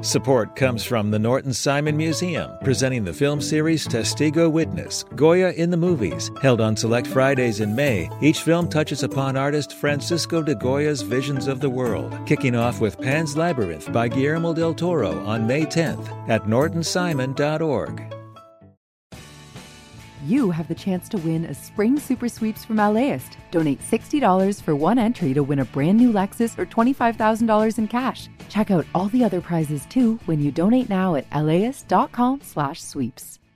Support comes from the Norton Simon Museum, presenting the film series Testigo Witness, Goya in the Movies. Held on select Fridays in May, each film touches upon artist Francisco de Goya's visions of the world, kicking off with Pan's Labyrinth by Guillermo del Toro on May 10th at nortonsimon.org. You have the chance to win a spring super sweeps from LAist. Donate $60 for one entry to win a brand new Lexus or $25,000 in cash. Check out all the other prizes too when you donate now at laist.com/sweeps.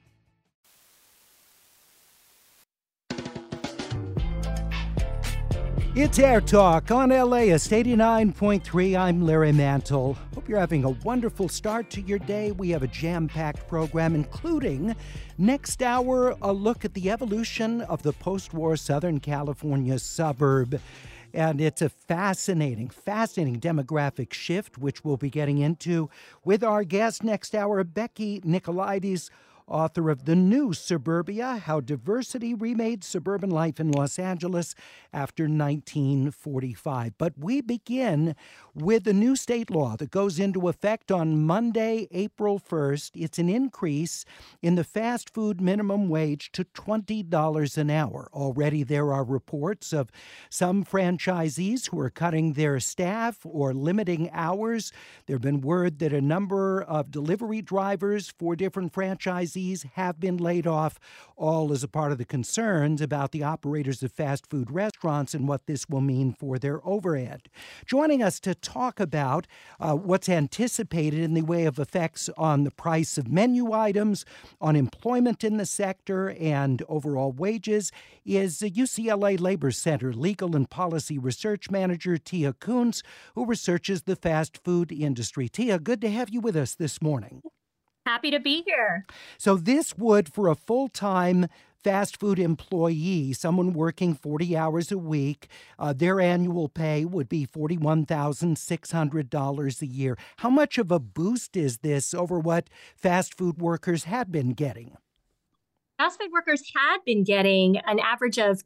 It's Air Talk on LAist 89.3. I'm Larry Mantle. Hope you're having a wonderful start to your day. We have a jam-packed program, including next hour, a look at the evolution of the post-war Southern California suburb. And it's a fascinating demographic shift, which we'll be getting into with our guest next hour, Becky Nicolaides, author of The New Suburbia, How Diversity Remade Suburban Life in Los Angeles After 1945. But we begin with a new state law that goes into effect on Monday, April 1st. It's an increase in the fast food minimum wage to $20 an hour. Already there are reports of some franchisees who are cutting their staff or limiting hours. There have been word that a number of delivery drivers for different franchisees have been laid off, all as a part of the concerns about the operators of fast food restaurants and what this will mean for their overhead. Joining us to talk about what's anticipated in the way of effects on the price of menu items, on employment in the sector, and overall wages is UCLA Labor Center Legal and Policy Research Manager Tia Kuntz, who researches the fast food industry. Tia, good to have you with us this morning. Happy to be here. So this would, for a full-time fast food employee, someone working 40 hours a week, their annual pay would be $41,600 a year. How much of a boost is this over what fast food workers had been getting? Fast food workers had been getting an average of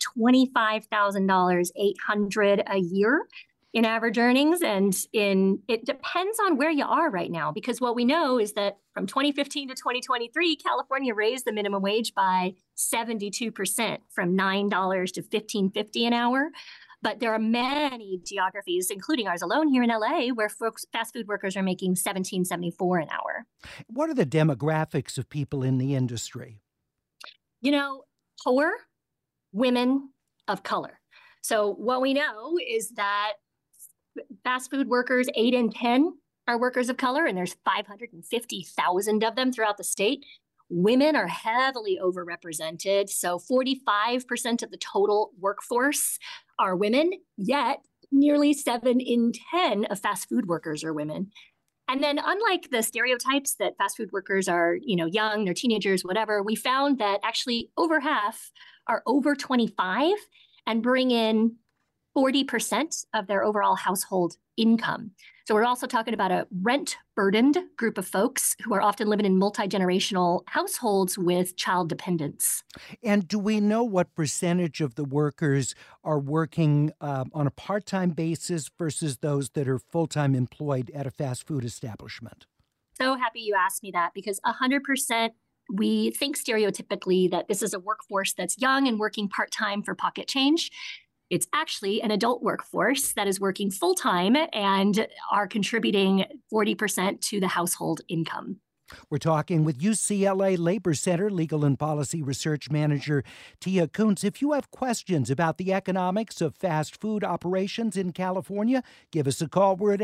$25,800 a year in average earnings. And it depends on where you are right now, because what we know is that from 2015 to 2023, California raised the minimum wage by 72%, from $9 to $15.50 an hour. But there are many geographies, including ours alone here in LA, where fast food workers are making $17.74 an hour. What are the demographics of people in the industry? You know, poor women of color. So what we know is that fast food workers, 8 in 10 are workers of color, and there's 550,000 of them throughout the state. Women are heavily overrepresented. So 45% of the total workforce are women, yet nearly 7 in 10 of fast food workers are women. And then unlike the stereotypes that fast food workers are, young, they're teenagers, whatever, we found that actually over half are over 25 and bring in 40% of their overall household income. So we're also talking about a rent-burdened group of folks who are often living in multi-generational households with child dependents. And do we know what percentage of the workers are working on a part-time basis versus those that are full-time employed at a fast food establishment? So happy you asked me that, because 100%, we think stereotypically that this is a workforce that's young and working part-time for pocket change. It's actually an adult workforce that is working full-time and are contributing 40% to the household income. We're talking with UCLA Labor Center Legal and Policy Research Manager Tia Kuntz. If you have questions about the economics of fast food operations in California, give us a call. We're at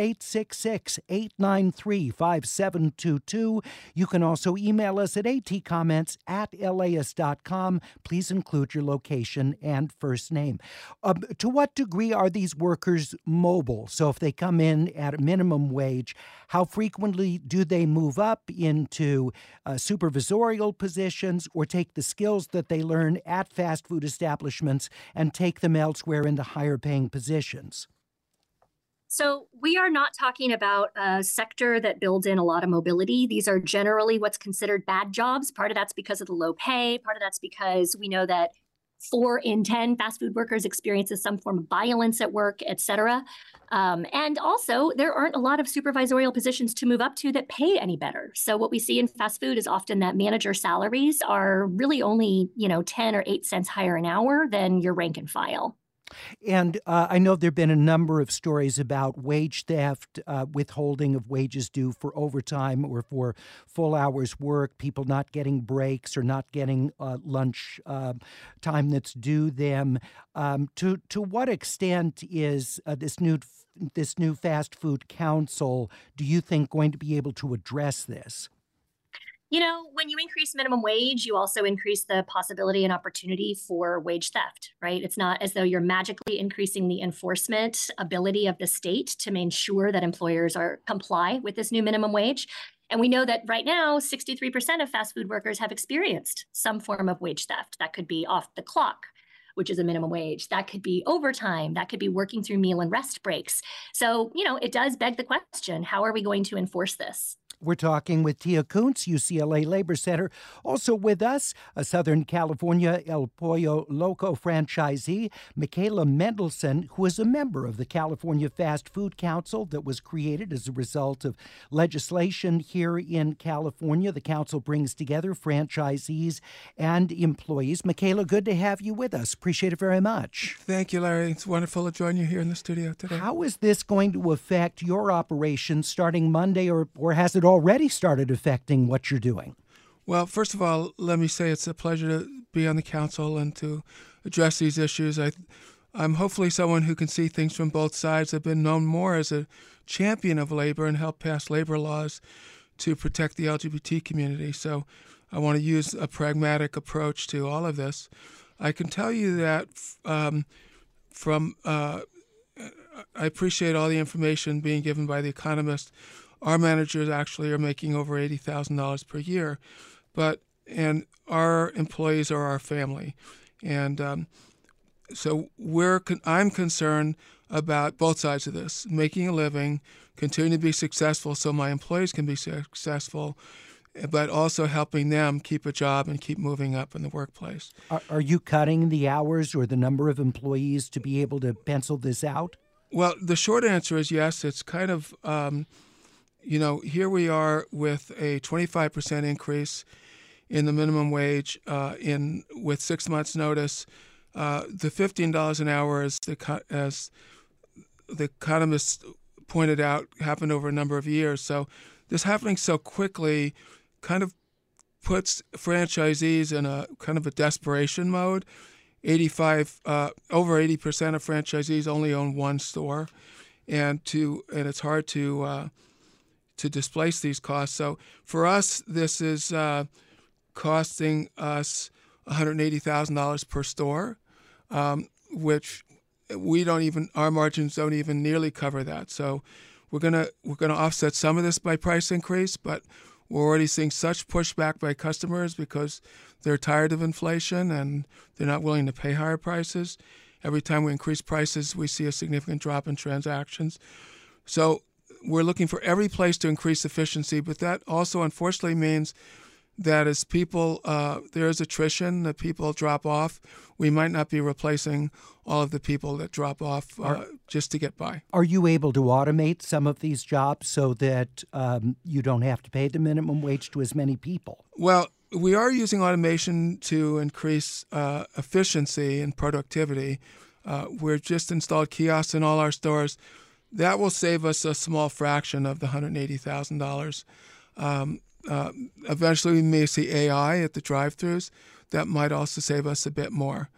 866-893-5722. You can also email us at atcomments@laist.com. Please include your location and first name. To what degree are these workers mobile? So if they come in at a minimum wage, how frequently do they move up into supervisorial positions or take the skills that they learn at fast food establishments and take them elsewhere into higher paying positions? So we are not talking about a sector that builds in a lot of mobility. These are generally what's considered bad jobs. Part of that's because of the low pay. Part of that's because we know that 4 in 10 fast food workers experiences some form of violence at work, et cetera. And also, there aren't a lot of supervisorial positions to move up to that pay any better. So what we see in fast food is often that manager salaries are really only, 10 or 8 cents higher an hour than your rank and file. And I know there have been a number of stories about wage theft, withholding of wages due for overtime or for full hours work, people not getting breaks or not getting lunch time that's due them. To what extent is this new fast food council, do you think, going to be able to address this? When you increase minimum wage, you also increase the possibility and opportunity for wage theft, right? It's not as though you're magically increasing the enforcement ability of the state to make sure that employers comply with this new minimum wage. And we know that right now, 63% of fast food workers have experienced some form of wage theft. That could be off the clock, which is a minimum wage. That could be overtime. That could be working through meal and rest breaks. So, it does beg the question, how are we going to enforce this? We're talking with Tia Kuntz, UCLA Labor Center. Also with us, a Southern California El Pollo Loco franchisee, Michaela Mendelson, who is a member of the California Fast Food Council that was created as a result of legislation here in California. The council brings together franchisees and employees. Michaela, good to have you with us. Appreciate it very much. Thank you, Larry. It's wonderful to join you here in the studio today. How is this going to affect your operations starting Monday, or has it already started affecting what you're doing? Well, first of all, let me say it's a pleasure to be on the council and to address these issues. I'm hopefully someone who can see things from both sides. I've been known more as a champion of labor and helped pass labor laws to protect the LGBT community. So I want to use a pragmatic approach to all of this. I can tell you that I appreciate all the information being given by The Economist. Our managers actually are making over $80,000 per year, and our employees are our family, and so I'm concerned about both sides of this: making a living, continuing to be successful, so my employees can be successful, but also helping them keep a job and keep moving up in the workplace. Are you cutting the hours or the number of employees to be able to pencil this out? Well, the short answer is yes. It's kind of here we are with a 25% increase in the minimum wage with 6 months' notice. The $15 an hour, as the economists pointed out, happened over a number of years. So this happening so quickly kind of puts franchisees in a kind of a desperation mode. Over 80% of franchisees only own one store, and it's hard to displace these costs. So for us, this is costing us $180,000 per store, which our margins don't even nearly cover that. So we're gonna offset some of this by price increase, but we're already seeing such pushback by customers because they're tired of inflation and they're not willing to pay higher prices. Every time we increase prices, we see a significant drop in transactions. So we're looking for every place to increase efficiency, but that also unfortunately means that as there is attrition, that people drop off. We might not be replacing all of the people that drop off just to get by. Are you able to automate some of these jobs so that you don't have to pay the minimum wage to as many people? Well, we are using automation to increase efficiency and productivity. We've just installed kiosks in all our stores. That will save us a small fraction of the $180,000. Eventually, we may see AI at the drive-thrus. That might also save us a bit more.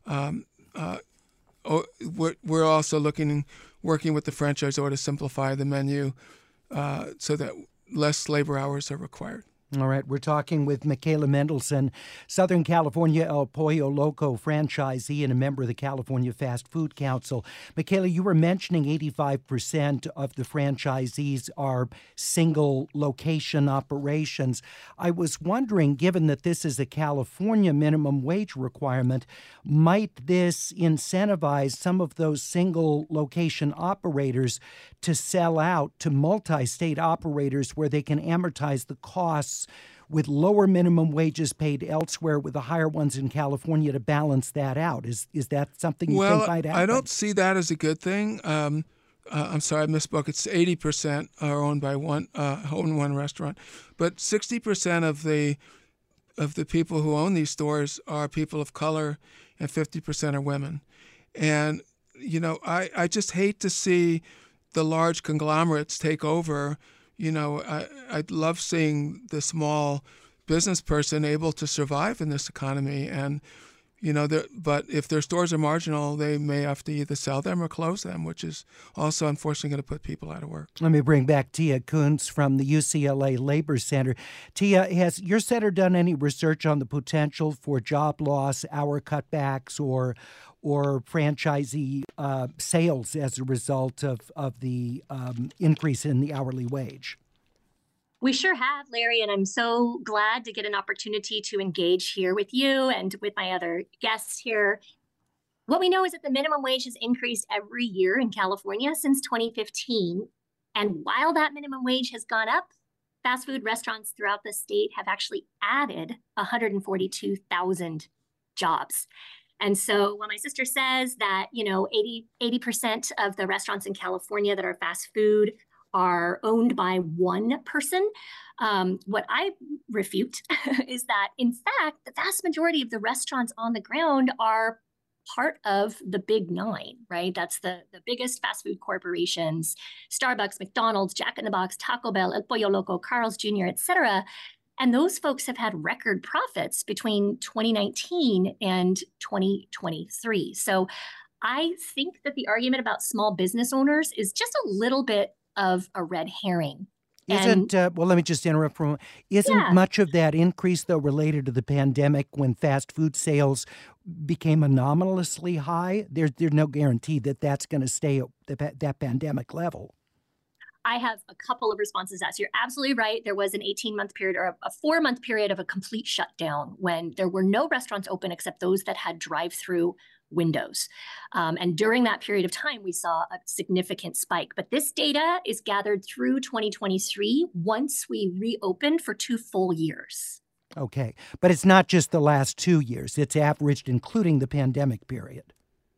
We're also working with the franchisor to simplify the menu so that less labor hours are required. All right, we're talking with Michaela Mendelson, Southern California El Pollo Loco franchisee and a member of the California Fast Food Council. Michaela, you were mentioning 85% of the franchisees are single location operations. I was wondering, given that this is a California minimum wage requirement, might this incentivize some of those single location operators to sell out to multi-state operators where they can amortize the costs jobs with lower minimum wages paid elsewhere with the higher ones in California to balance that out. Is that something you think might happen? I don't see that as a good thing. I'm sorry, I misspoke. It's 80% are owned by one restaurant, but 60% of the people who own these stores are people of color, and 50% are women. And I just hate to see the large conglomerates take over. I'd love seeing the small business person able to survive in this economy. And, but if their stores are marginal, they may have to either sell them or close them, which is also unfortunately going to put people out of work. Let me bring back Tia Kuntz from the UCLA Labor Center. Tia, has your center done any research on the potential for job loss, hour cutbacks, or franchisee sales as a result of the increase in the hourly wage? We sure have, Larry, and I'm so glad to get an opportunity to engage here with you and with my other guests here. What we know is that the minimum wage has increased every year in California since 2015. And while that minimum wage has gone up, fast food restaurants throughout the state have actually added 142,000 jobs. And so when my sister says that, 80% of the restaurants in California that are fast food are owned by one person, what I refute is that, in fact, the vast majority of the restaurants on the ground are part of the Big Nine, right? That's the biggest fast food corporations: Starbucks, McDonald's, Jack in the Box, Taco Bell, El Pollo Loco, Carl's Jr., et cetera. And those folks have had record profits between 2019 and 2023. So I think that the argument about small business owners is just a little bit of a red herring. Well, let me just interrupt for a moment. Isn't much of that increase, though, related to the pandemic when fast food sales became anomalously high? There's no guarantee that that's going to stay at that pandemic level. I have a couple of responses to that. So you're absolutely right. There was an 18-month period or a 4-month period of a complete shutdown when there were no restaurants open except those that had drive-through windows. And during that period of time, we saw a significant spike. But this data is gathered through 2023 once we reopened for 2 full years. Okay. But it's not just the last 2 years. It's averaged including the pandemic period.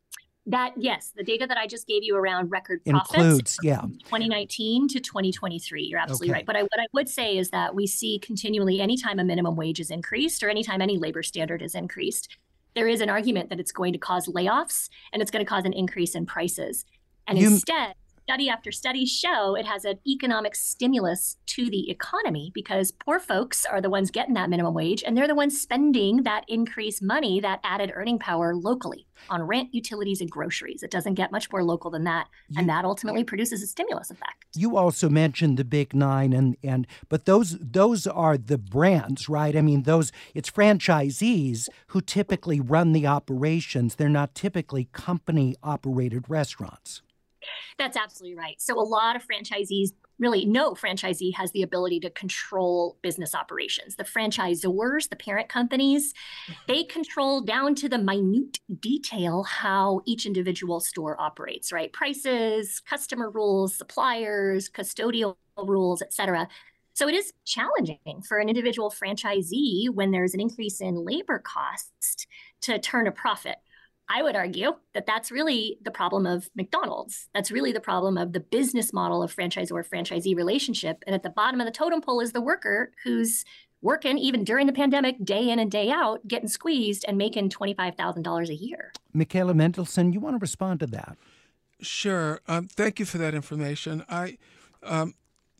Yes, the data that I just gave you around record profits includes, 2019 to 2023. You're absolutely right. But what I would say is that we see continually, anytime a minimum wage is increased or anytime any labor standard is increased, there is an argument that it's going to cause layoffs and it's going to cause an increase in prices. And instead, study after study show it has an economic stimulus to the economy because poor folks are the ones getting that minimum wage and they're the ones spending that increased money, that added earning power locally on rent, utilities, and groceries. It doesn't get much more local than that. And that ultimately produces a stimulus effect. You also mentioned the Big Nine, but those are the brands, right? I mean, it's franchisees who typically run the operations. They're not typically company-operated restaurants. That's absolutely right. So a lot of franchisees, really no franchisee has the ability to control business operations. The franchisors, the parent companies, they control down to the minute detail how each individual store operates, right? Prices, customer rules, suppliers, custodial rules, et cetera. So it is challenging for an individual franchisee when there's an increase in labor costs to turn a profit. I would argue that that's really the problem of McDonald's. That's really the problem of the business model of franchisor-franchisee relationship. And at the bottom of the totem pole is the worker who's working even during the pandemic, day in and day out, getting squeezed and making $25,000 a year. Michaela Mendelson, you want to respond to that? Sure. Thank you for that information. Let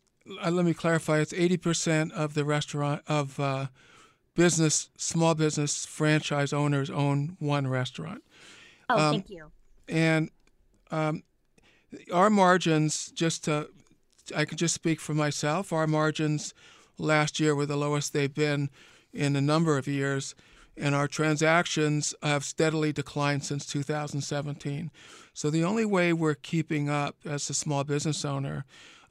me clarify. It's 80% of the restaurant of small business franchise owners own one restaurant. Oh, thank you. And our margins, I can just speak for myself, our margins last year were the lowest they've been in a number of years, and our transactions have steadily declined since 2017. So the only way we're keeping up as a small business owner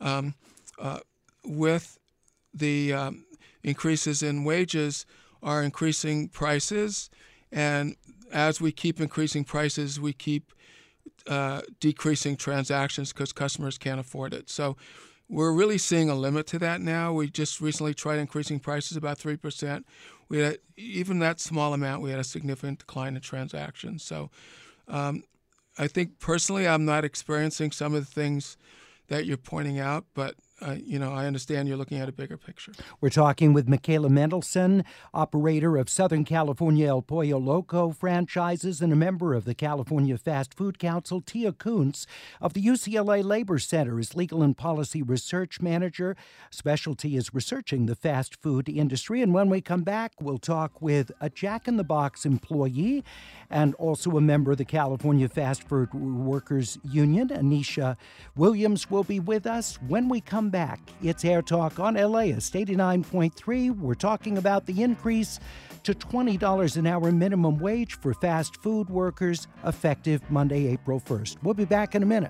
with the increases in wages are increasing prices, and as we keep increasing prices, we keep decreasing transactions because customers can't afford it. So we're really seeing a limit to that now. We just recently tried increasing prices about 3%. Even that small amount, we had a significant decline in transactions. So I think personally I'm not experiencing some of the things that you're pointing out, but I understand you're looking at a bigger picture. We're talking with Michaela Mendelson, operator of Southern California El Pollo Loco franchises and a member of the California Fast Food Council. Tia Kuntz of the UCLA Labor Center is Legal and Policy Research Manager. Specialty is researching the fast food industry. And when we come back, we'll talk with a Jack in the Box employee and also a member of the California Fast Food Workers Union. Anisha Williams will be with us when we come back. It's Air Talk on LAist 89.3. We're talking about the increase to $20 an hour minimum wage for fast food workers effective Monday, April 1st. We'll be back in a minute.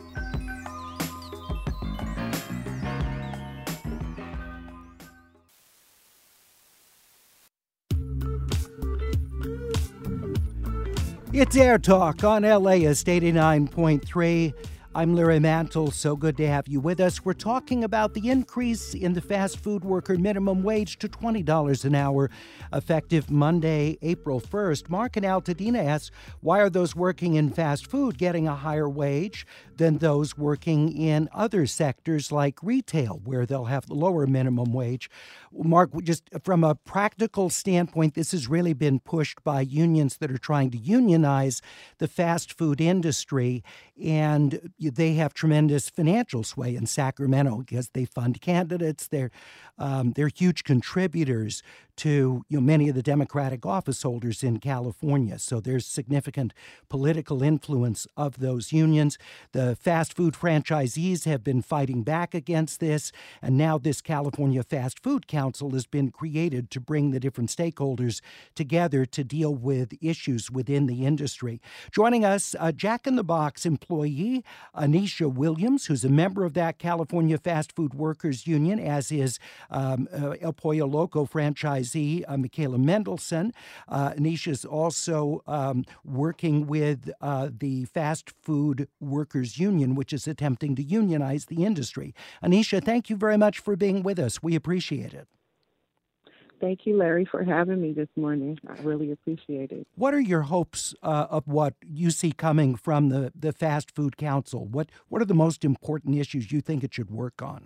It's Air Talk on LAist 89.3. I'm Larry Mantle. So good to have you with us. We're talking about the increase in the fast food worker minimum wage to $20 an hour, effective Monday, April 1st. Mark in Altadena asks, why are those working in fast food getting a higher wage than those working in other sectors like retail, where they'll have the lower minimum wage? Mark, just from a practical standpoint, this has really been pushed by unions that are trying to unionize the fast food industry, and they have tremendous financial sway in Sacramento because they fund candidates. They're huge contributors to many of the Democratic office holders in California. So there's significant political influence of those unions. The fast food franchisees have been fighting back against this, and now this California Fast Food Council has been created to bring the different stakeholders together to deal with issues within the industry. Joining us, a Jack in the Box employee, Anisha Williams, who's a member of that California Fast Food Workers Union, as is El Pollo Loco franchisee Michaela Mendelson. Anisha is also working with the Fast Food Workers Union, which is attempting to unionize the industry. Anisha, thank you very much for being with us. We appreciate it. Thank you, Larry, for having me this morning. I really appreciate it. What are your hopes of what you see coming from the Fast Food Council? What are the most important issues you think it should work on?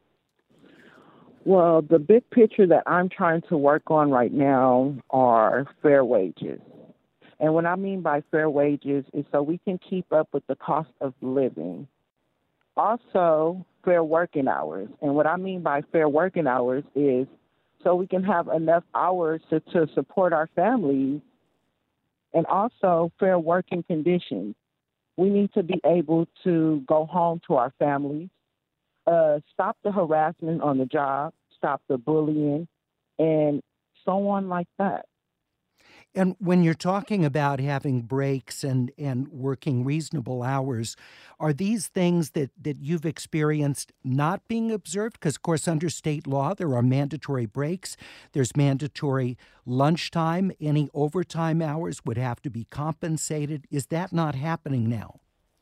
Well, the big picture that I'm trying to work on right now are fair wages. And what I mean by fair wages is so we can keep up with the cost of living. Also, fair working hours. And what I mean by fair working hours is so we can have enough hours to support our families, and also fair working conditions. We need to be able to go home to our families, stop the harassment on the job, stop the bullying, and so on like that. And when you're talking about having breaks and working reasonable hours, are these things that you've experienced not being observed? Because, of course, under state law, there are mandatory breaks. There's mandatory lunchtime. Any overtime hours would have to be compensated. Is that not happening now?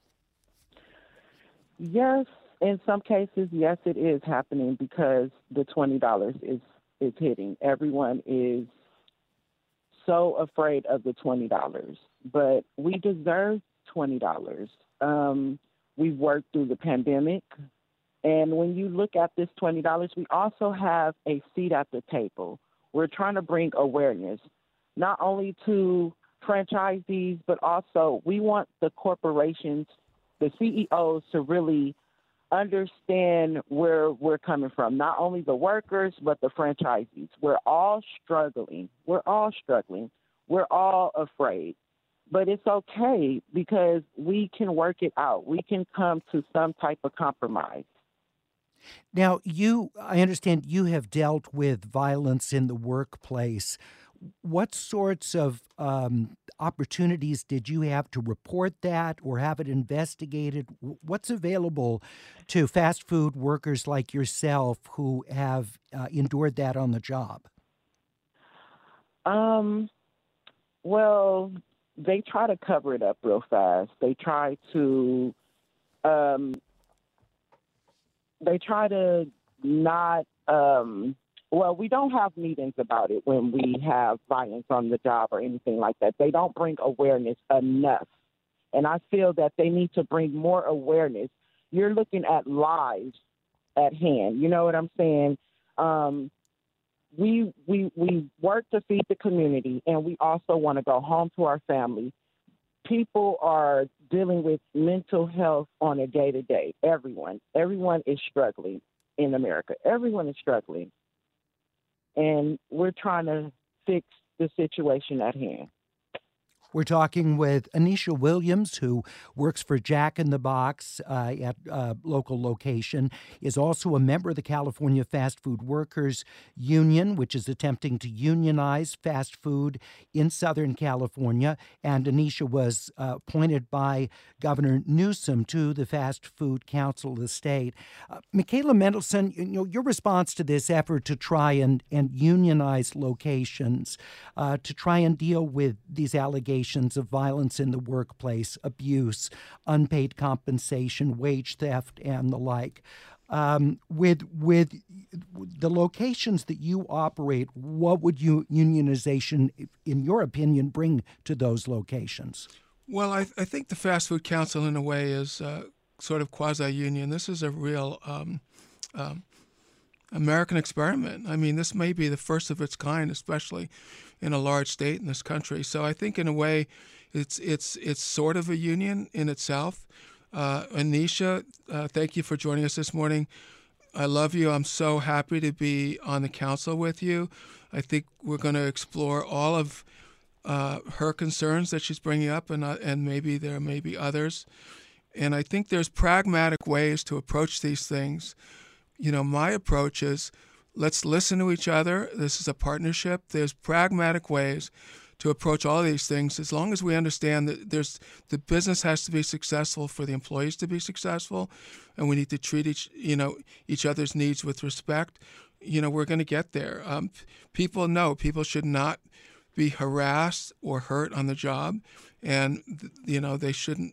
Yes, in some cases, yes, it is happening because the $20 is hitting. Everyone is so afraid of the $20, but we deserve $20. We've worked through the pandemic, and when you look at this $20, we also have a seat at the table. We're trying to bring awareness, not only to franchisees, but also we want the corporations, the CEOs, to really understand where we're coming from, not only the workers, but the franchisees. We're all struggling. We're all afraid. But it's okay because we can work it out. We can come to some type of compromise. Now, I understand you have dealt with violence in the workplace. What sorts of opportunities did you have to report that or have it investigated? What's available to fast food workers like yourself who have endured that on the job? Well, they try to cover it up real fast. They try to they try to not. Well, we don't have meetings about it when we have violence on the job or anything like that. They don't bring awareness enough. And I feel that they need to bring more awareness. You're looking at lives at hand. You know what I'm saying? We work to feed the community, and we also want to go home to our family. People are dealing with mental health on a day-to-day. Everyone is struggling in America. Everyone is struggling. And we're trying to fix the situation at hand. We're talking with Anisha Williams, who works for Jack in the Box at a local location, is also a member of the California Fast Food Workers Union, which is attempting to unionize fast food in Southern California. And Anisha was appointed by Governor Newsom to the Fast Food Council of the state. Michaela Mendelson, your response to this effort to try and unionize locations, to try and deal with these allegations of violence in the workplace, abuse, unpaid compensation, wage theft, and the like. With the locations that you operate, what would unionization, in your opinion, bring to those locations? Well, I think the Fast Food Council, in a way, is sort of quasi-union. This is a real American experiment. I mean, this may be the first of its kind, especially in a large state in this country. So I think, in a way, it's sort of a union in itself. Anisha, thank you for joining us this morning. I love you. I'm so happy to be on the council with you. I think we're going to explore all of her concerns that she's bringing up, and maybe there may be others. And I think there's pragmatic ways to approach these things. My approach is, let's listen to each other. This is a partnership. There's pragmatic ways to approach all these things, as long as we understand that the business has to be successful for the employees to be successful, and we need to treat each other's needs with respect. We're going to get there. People should not be harassed or hurt on the job, and they shouldn't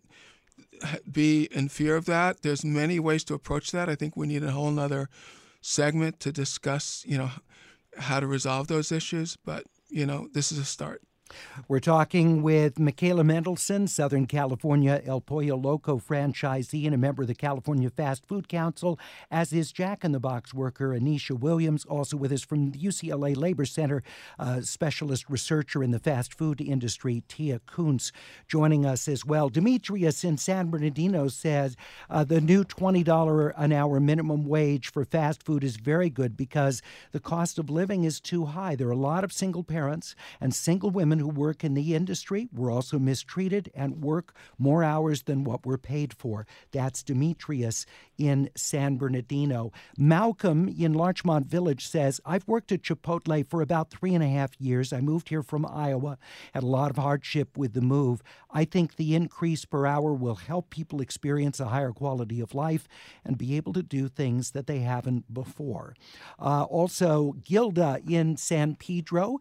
be in fear of that. There's many ways to approach that. I think we need a whole nother segment to discuss, how to resolve those issues. But, this is a start. We're talking with Michaela Mendelson, Southern California El Pollo Loco franchisee and a member of the California Fast Food Council, as is Jack in the Box worker Anisha Williams, also with us from the UCLA Labor Center, specialist researcher in the fast food industry, Tia Kuntz, joining us as well. Demetrius in San Bernardino says the new $20 an hour minimum wage for fast food is very good because the cost of living is too high. There are a lot of single parents and single women who work in the industry. We're also mistreated and work more hours than what we're paid for. That's Demetrius in San Bernardino. Malcolm in Larchmont Village says, I've worked at Chipotle for about 3.5 years. I moved here from Iowa, had a lot of hardship with the move. I think the increase per hour will help people experience a higher quality of life and be able to do things that they haven't before. Also, Gilda in San Pedro,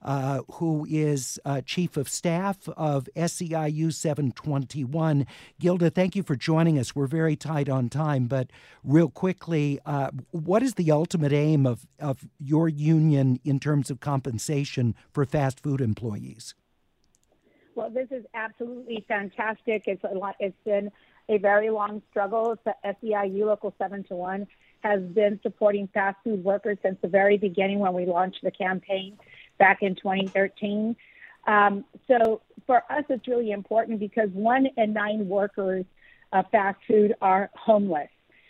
who is Chief of Staff of SEIU 721. Gilda, thank you for joining us. We're very tight on time, but real quickly, what is the ultimate aim of your union in terms of compensation for fast food employees? Well, this is absolutely fantastic. It's been a very long struggle. SEIU Local 721 has been supporting fast food workers since the very beginning when we launched the campaign back in 2013. So for us, it's really important because 1 in 9 workers of fast food are homeless.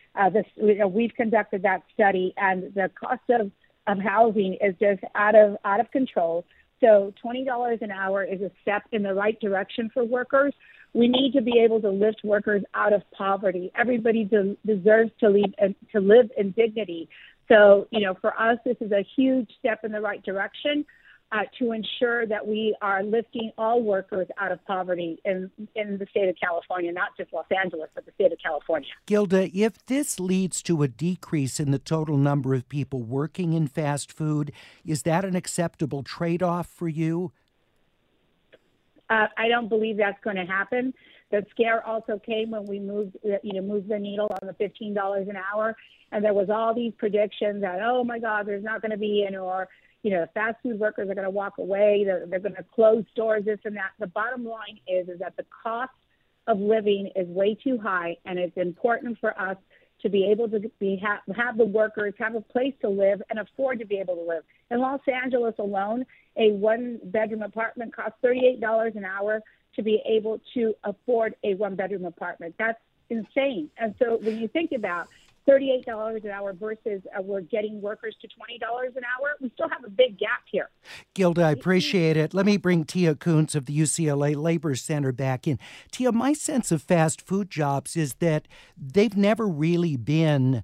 We've conducted that study, and the cost of housing is just out of control. So $20 an hour is a step in the right direction for workers. We need to be able to lift workers out of poverty. Everybody deserves to live in dignity. So, for us, this is a huge step in the right direction to ensure that we are lifting all workers out of poverty in the state of California, not just Los Angeles, but the state of California. Gilda, if this leads to a decrease in the total number of people working in fast food, is that an acceptable trade-off for you? I don't believe that's going to happen. The scare also came when we moved the needle on the $15 an hour, and there was all these predictions that, oh my God, there's not going to be any, or fast food workers are going to walk away, they're going to close stores, this and that. The bottom line is that the cost of living is way too high, and it's important for us to be able to have the workers have a place to live and afford to be able to live. In Los Angeles alone, a one-bedroom apartment costs $38 an hour to be able to afford a one-bedroom apartment. That's insane. And so when you think about $38 an hour versus we're getting workers to $20 an hour, we still have a big gap here. Gilda, I appreciate it. Let me bring Tia Kuntz of the UCLA Labor Center back in. Tia, my sense of fast food jobs is that they've never really been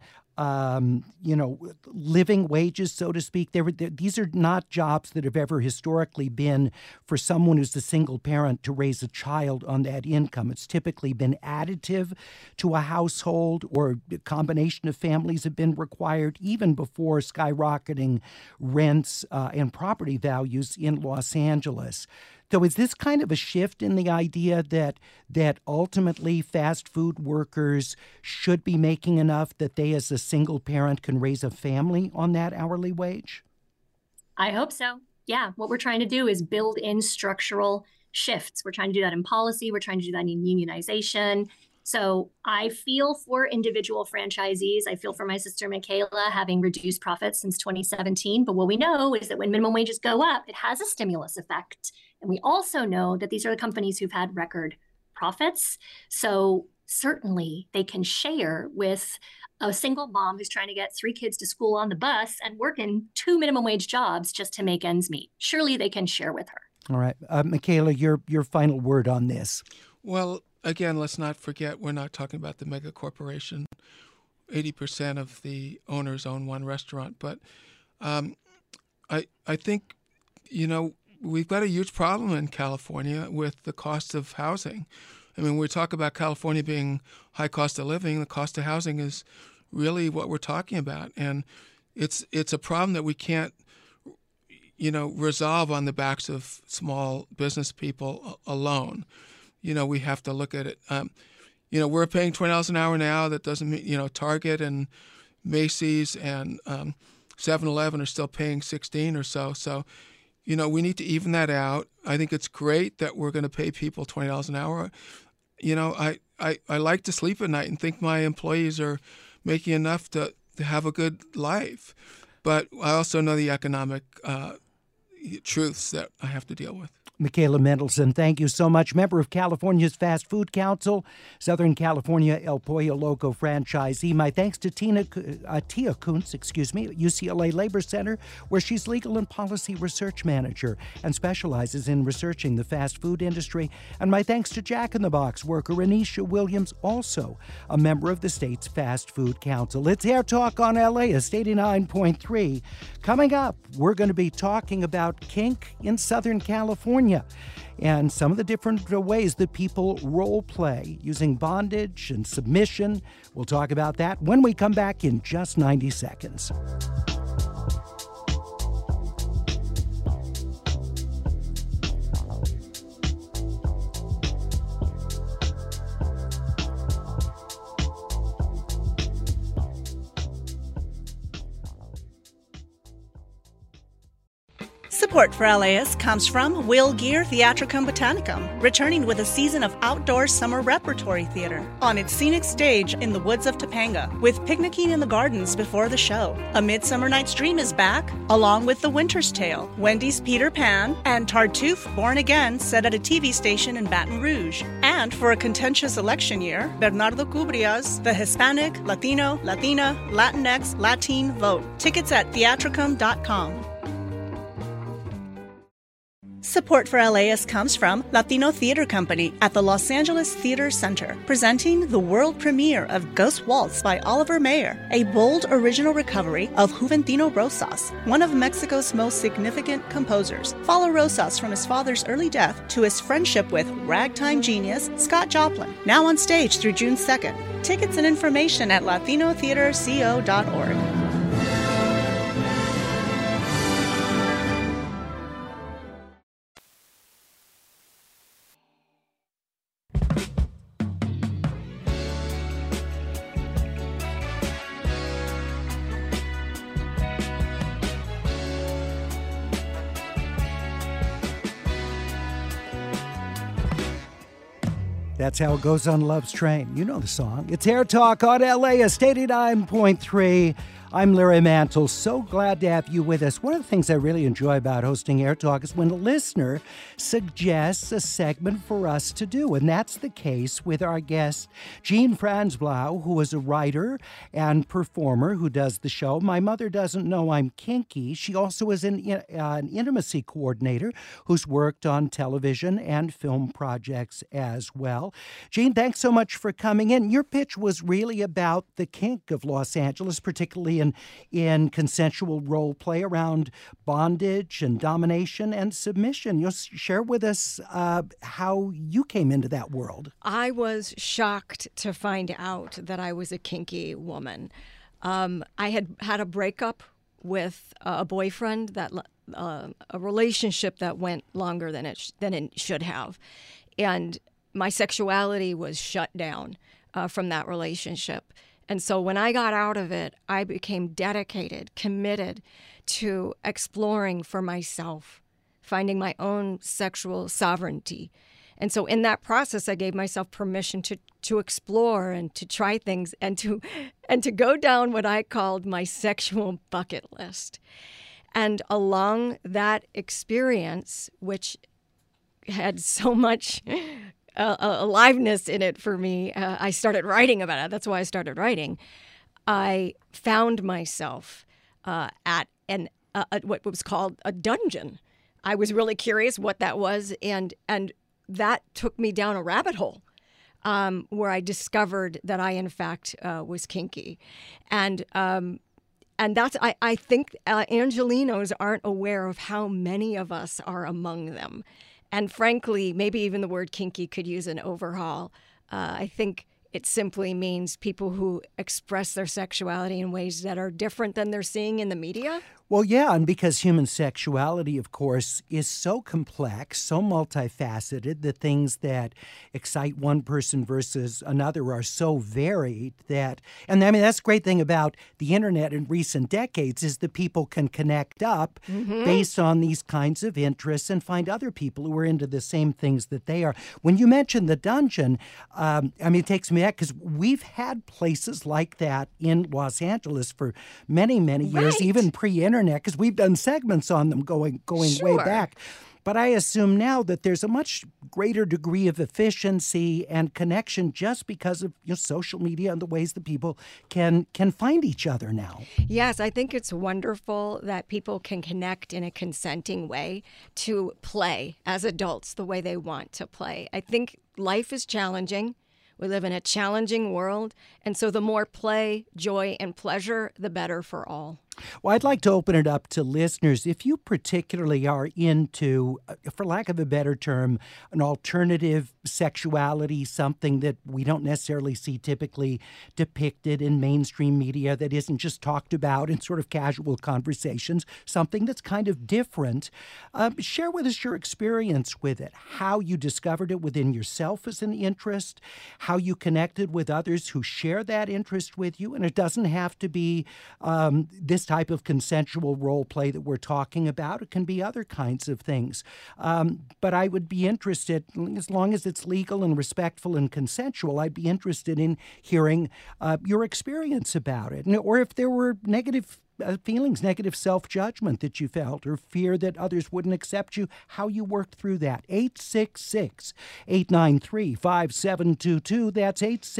living wages, so to speak. These are not jobs that have ever historically been for someone who's a single parent to raise a child on that income. It's typically been additive to a household, or a combination of families have been required even before skyrocketing rents and property values in Los Angeles. So is this kind of a shift in the idea that ultimately fast food workers should be making enough that they as a single parent can raise a family on that hourly wage? I hope so. Yeah. What we're trying to do is build in structural shifts. We're trying to do that in policy. We're trying to do that in unionization. So I feel for individual franchisees. I feel for my sister, Michaela, having reduced profits since 2017. But what we know is that when minimum wages go up, it has a stimulus effect. And we also know that these are the companies who've had record profits. So certainly they can share with a single mom who's trying to get 3 kids to school on the bus and work in 2 minimum wage jobs just to make ends meet. Surely they can share with her. All right. Michaela, your final word on this. Well, again, let's not forget, we're not talking about the mega corporation. 80% of the owners own one restaurant. But I think, we've got a huge problem in California with the cost of housing. I mean, we talk about California being high cost of living. The cost of housing is really what we're talking about. And it's a problem that we can't, resolve on the backs of small business people alone. We have to look at it. We're paying $20 an hour now. That doesn't mean, Target and Macy's and 7-Eleven are still paying $16 or so. So, we need to even that out. I think it's great that we're going to pay people $20 an hour. I like to sleep at night and think my employees are making enough to have a good life. But I also know the economic truths that I have to deal with. Michaela Mendelson, thank you so much. Member of California's Fast Food Council, Southern California El Pollo Loco franchisee. My thanks to Tia Kuntz, at UCLA Labor Center, where she's legal and policy research manager and specializes in researching the fast food industry. And my thanks to Jack in the Box worker Anisha Williams, also a member of the state's Fast Food Council. It's Hair Talk on LAist 89.3. Coming up, we're going to be talking about kink in Southern California and some of the different ways that people role play using bondage and submission. We'll talk about that when we come back in just 90 seconds. Support for LAist comes from Will Gear Theatricum Botanicum, returning with a season of outdoor summer repertory theater on its scenic stage in the woods of Topanga, with picnicking in the gardens before the show. A Midsummer Night's Dream is back, along with The Winter's Tale, Wendy's Peter Pan, and Tartuffe Born Again, set at a TV station in Baton Rouge. And for a contentious election year, Bernardo Cubria's The Hispanic, Latino, Latina, Latinx, Latin Vote. Tickets at theatricum.com. Support for LAist comes from Latino Theater Company at the Los Angeles Theater Center, presenting the world premiere of Ghost Waltz by Oliver Mayer, a bold original recovery of Juventino Rosas, one of Mexico's most significant composers. Follow Rosas from his father's early death to his friendship with ragtime genius Scott Joplin, now on stage through June 2nd. Tickets and information at latinotheaterco.org. That's how it goes on Love's Train. You know the song. It's Air Talk on LAist 89.3. I'm Larry Mantle. So glad to have you with us. One of the things I really enjoy about hosting Air Talk is when a listener suggests a segment for us to do. And that's the case with our guest, Jean Franzblau, who is a writer and performer who does the show My Mother Doesn't Know I'm Kinky. She also is an intimacy coordinator who's worked on television and film projects as well. Jean, thanks so much for coming in. Your pitch was really about the kink of Los Angeles, particularly in consensual role play around bondage and domination and submission. You'll share with us how you came into that world. I was shocked to find out that I was a kinky woman. I had a breakup with a boyfriend, that a relationship that went longer than it should have, and my sexuality was shut down from that relationship. And so when I got out of it, I became dedicated, committed to exploring for myself, finding my own sexual sovereignty. And so in that process, I gave myself permission to explore and to try things and to go down what I called my sexual bucket list. And along that experience, which had so much aliveness in it for me, I started writing about it. That's why I started writing. I found myself at what was called a dungeon. I was really curious what that was, and that took me down a rabbit hole where I discovered that I, in fact, was kinky. And that's, I think Angelinos aren't aware of how many of us are among them. And frankly, maybe even the word kinky could use an overhaul. I think it simply means people who express their sexuality in ways that are different than they're seeing in the media. Well, yeah, and because human sexuality, of course, is so complex, so multifaceted, the things that excite one person versus another are so varied that, and I mean, that's the great thing about the internet in recent decades is that people can connect up based on these kinds of interests and find other people who are into the same things that they are. When you mentioned the dungeon, I mean, it takes me back because we've had places like that in Los Angeles for many, many years, even pre-internet, because we've done segments on them going way back. But I assume now that there's a much greater degree of efficiency and connection just because of social media and the ways that people can find each other now. Yes, I think it's wonderful that people can connect in a consenting way to play as adults the way they want to play. I think life is challenging. We live in a challenging world, and so the more play, joy, and pleasure, the better for all. Well, I'd like to open it up to listeners. If you particularly are into, for lack of a better term, an alternative sexuality, something that we don't necessarily see typically depicted in mainstream media that isn't just talked about in sort of casual conversations, something that's kind of different, share with us your experience with it, how you discovered it within yourself as an interest, how you connected with others who share that interest with you. And it doesn't have to be this type of consensual role play that we're talking about. It can be other kinds of things. But I would be interested, as long as it's legal and respectful and consensual, I'd be interested in hearing your experience about it. Or if there were negative feelings, negative self-judgment that you felt or fear that others wouldn't accept you, how you worked through that. 866-893-5722. That's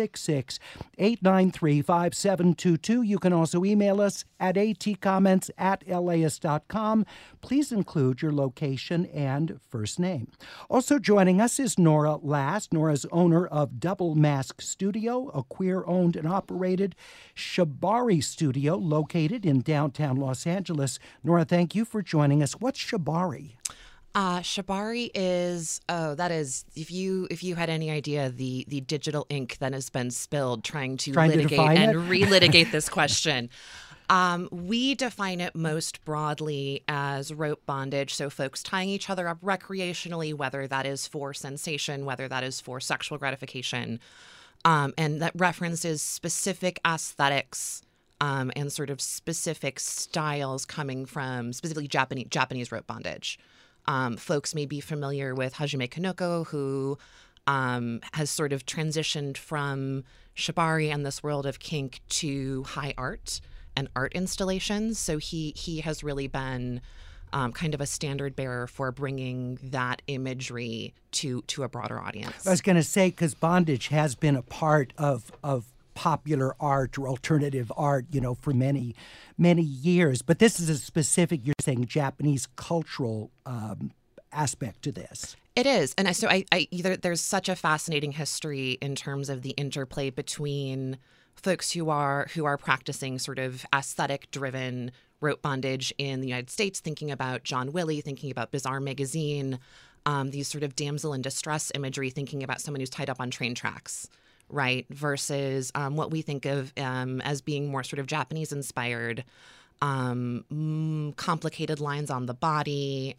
866-893-5722. You can also email us at atcomments@laist.com. Please include your location and first name. Also joining us is Nora Last. Nora's owner of Double Mask Studio, a queer-owned and operated Shibari studio located in downtown Los Angeles. Nora, thank you for joining us. What's Shibari? Shibari is, if you had any idea the digital ink that has been spilled trying to litigate and relitigate this question. We define it most broadly as rope bondage, so folks tying each other up recreationally, whether that is for sensation, whether that is for sexual gratification, and that references specific aesthetics and sort of specific styles coming from specifically Japanese rope bondage. Folks may be familiar with Hajime Kanoko, who has sort of transitioned from shibari and this world of kink to high art and art installations. So he has really been kind of a standard bearer for bringing that imagery to a broader audience. I was going to say, because bondage has been a part of popular art or alternative art, for many, many years. But this is a specific, you're saying, Japanese cultural aspect to this. It is. And so there's such a fascinating history in terms of the interplay between folks who are practicing sort of aesthetic-driven rope bondage in the United States, thinking about John Willie, thinking about Bizarre Magazine, these sort of damsel in distress imagery, thinking about someone who's tied up on train tracks, right? Versus what we think of as being more sort of Japanese-inspired, complicated lines on the body,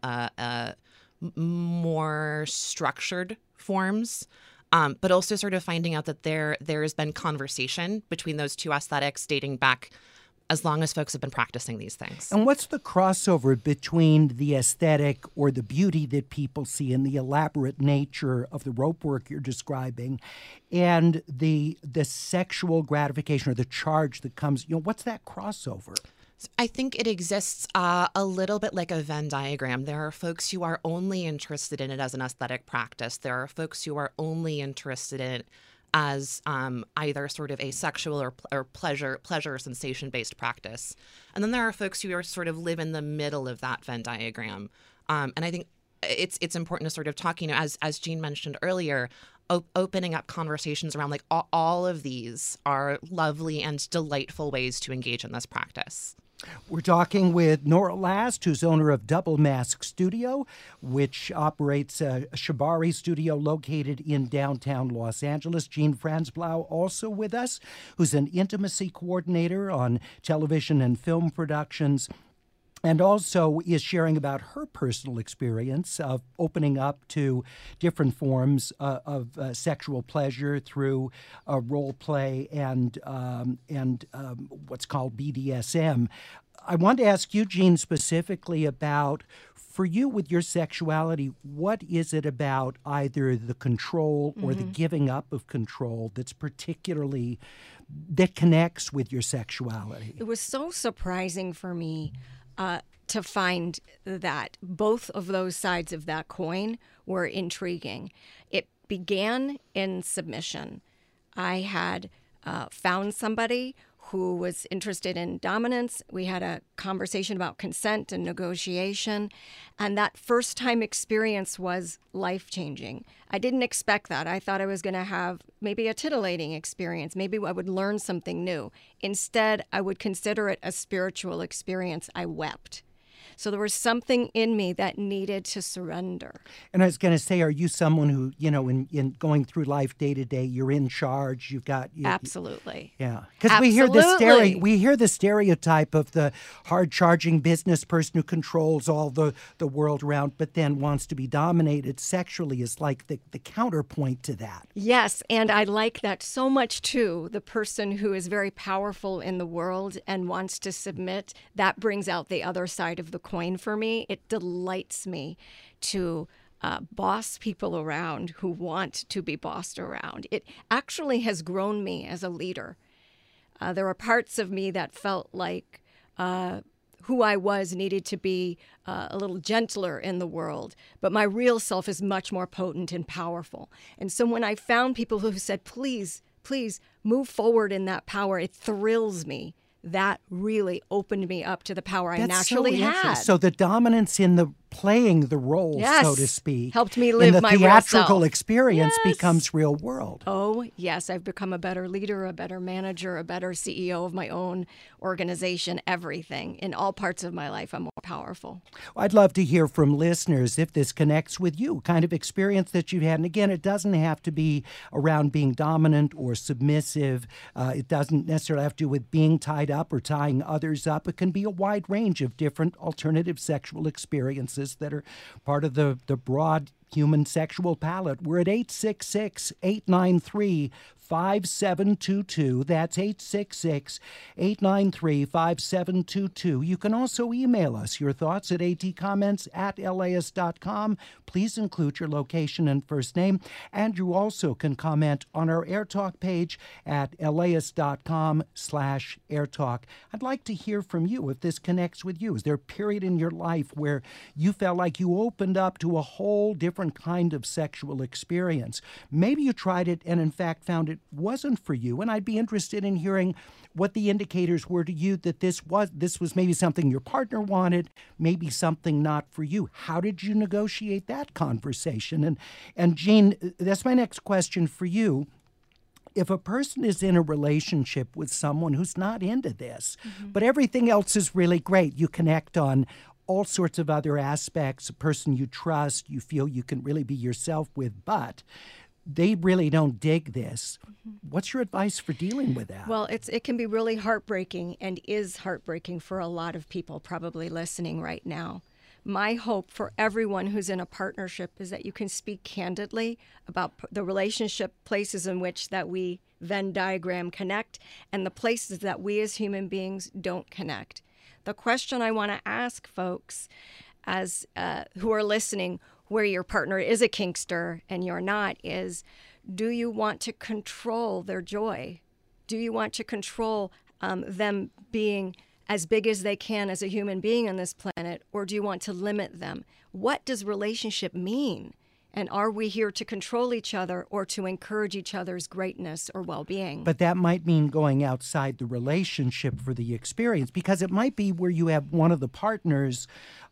more structured forms. But also sort of finding out that there has been conversation between those two aesthetics dating back as long as folks have been practicing these things. And what's the crossover between the aesthetic or the beauty that people see and the elaborate nature of the rope work you're describing and the sexual gratification or the charge that comes, what's that crossover? I think it exists a little bit like a Venn diagram. There are folks who are only interested in it as an aesthetic practice. There are folks who are only interested in it as either sort of a sexual or pleasure or sensation-based practice. And then there are folks who are sort of live in the middle of that Venn diagram. And I think it's important to sort of talk, as Jean mentioned earlier, opening up conversations around like all of these are lovely and delightful ways to engage in this practice. We're talking with Nora Last, who's owner of Double Mask Studio, which operates a shibari studio located in downtown Los Angeles. Jean Franzblau also with us, who's an intimacy coordinator on television and film productions, and also is sharing about her personal experience of opening up to different forms of sexual pleasure through role play and what's called BDSM. I want to ask you, Jean, specifically about, for you with your sexuality, what is it about either the control or the giving up of control that connects with your sexuality? It was so surprising for me to find that both of those sides of that coin were intriguing. It began in submission. I had found somebody who was interested in dominance. We had a conversation about consent and negotiation, and that first-time experience was life-changing. I didn't expect that. I thought I was going to have maybe a titillating experience. Maybe I would learn something new. Instead, I would consider it a spiritual experience. I wept. So there was something in me that needed to surrender. And I was going to say, are you someone who, in going through life day to day, you're in charge? You've got absolutely. Yeah, because we hear the stereotype of the hard charging business person who controls all the world around, but then wants to be dominated sexually is like the counterpoint to that. Yes, and I like that so much too. The person who is very powerful in the world and wants to submit, that brings out the other side of the coin for me. It delights me to boss people around who want to be bossed around. It actually has grown me as a leader. There are parts of me that felt like who I was needed to be a little gentler in the world, but my real self is much more potent and powerful. And so when I found people who said, please move forward in that power, it thrills me. That really opened me up to the power I naturally had. So the dominance in the playing the role, so to speak, helped me live my real self. The theatrical experience becomes real world. Oh, yes. I've become a better leader, a better manager, a better CEO of my own organization, everything. In all parts of my life, I'm more powerful. I'd love to hear from listeners if this connects with you, kind of experience that you've had. And again, it doesn't have to be around being dominant or submissive. It doesn't necessarily have to do with being tied up or tying others up. It can be a wide range of different alternative sexual experiences that are part of the broad human sexual palate. We're at 866-893-5722. That's 866-893-5722. You can also email us your thoughts at atcomments@laist.com. Please include your location and first name. And you also can comment on our AirTalk page at laist.com/airtalk. I'd like to hear from you if this connects with you. Is there a period in your life where you felt like you opened up to a whole different kind of sexual experience? Maybe you tried it and in fact found it wasn't for you. And I'd be interested in hearing what the indicators were to you that this was maybe something your partner wanted, maybe something not for you. How did you negotiate that conversation? And Jean, that's my next question for you. If a person is in a relationship with someone who's not into this, but everything else is really great, you connect on all sorts of other aspects, a person you trust, you feel you can really be yourself with, but they really don't dig this. What's your advice for dealing with that? Well, it can be really heartbreaking and is heartbreaking for a lot of people probably listening right now. My hope for everyone who's in a partnership is that you can speak candidly about the relationship places in which that we Venn diagram connect and the places that we as human beings don't connect. The question I want to ask folks as who are listening, where your partner is a kinkster and you're not, is do you want to control their joy? Do you want to control them being as big as they can as a human being on this planet, or do you want to limit them? What does relationship mean? And are we here to control each other or to encourage each other's greatness or well-being? But that might mean going outside the relationship for the experience, because it might be where you have one of the partners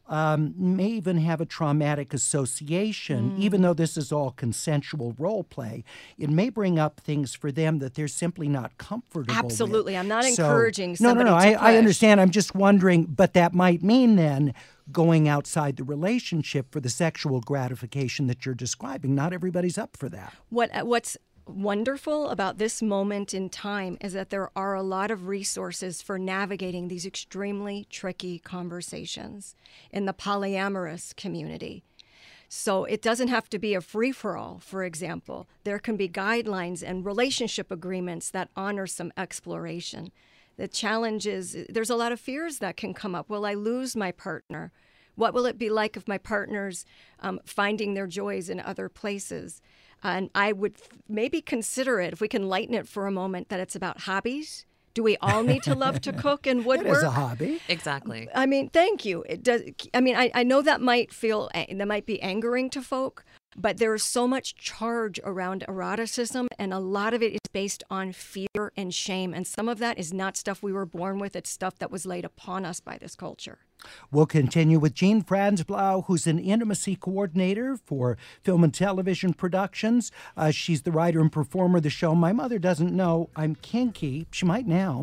may even have a traumatic association, even though this is all consensual role play. It may bring up things for them that they're simply not comfortable Absolutely. with. I'm not encouraging somebody No. to push. I understand. I'm just wondering, but that might mean then going outside the relationship for the sexual gratification that you're describing. Not everybody's up for that. What's wonderful about this moment in time is that there are a lot of resources for navigating these extremely tricky conversations in the polyamorous community. So it doesn't have to be a free-for-all, for example. There can be guidelines and relationship agreements that honor some exploration. The challenge is there's a lot of fears that can come up. Will I lose my partner? What will it be like if my partner's finding their joys in other places? And I would maybe consider it, if we can lighten it for a moment, that it's about hobbies. Do we all need to love to cook and woodwork? It is a hobby. Exactly. I mean, thank you. It does. I mean, I know that might be angering to folk, but there is so much charge around eroticism, and a lot of it is based on fear and shame. And some of that is not stuff we were born with. It's stuff that was laid upon us by this culture. We'll continue with Jean Franzblau, who's an intimacy coordinator for film and television productions. She's the writer and performer of the show My Mother Doesn't Know I'm Kinky. She might now.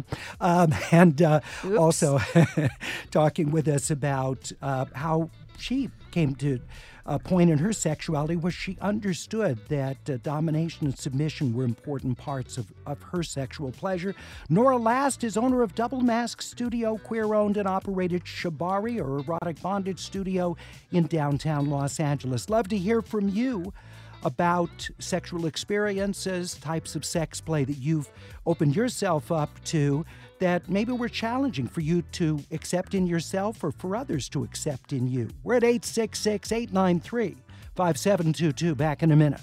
Also talking with us about how she came to a point in her sexuality where she understood that domination and submission were important parts of her sexual pleasure. Nora Last is owner of Double Mask Studio, queer-owned and operated Shibari, or erotic bondage studio in downtown Los Angeles. Love to hear from you about sexual experiences, types of sex play that you've opened yourself up to that maybe were challenging for you to accept in yourself or for others to accept in you. We're at 866-893-5722. Back in a minute.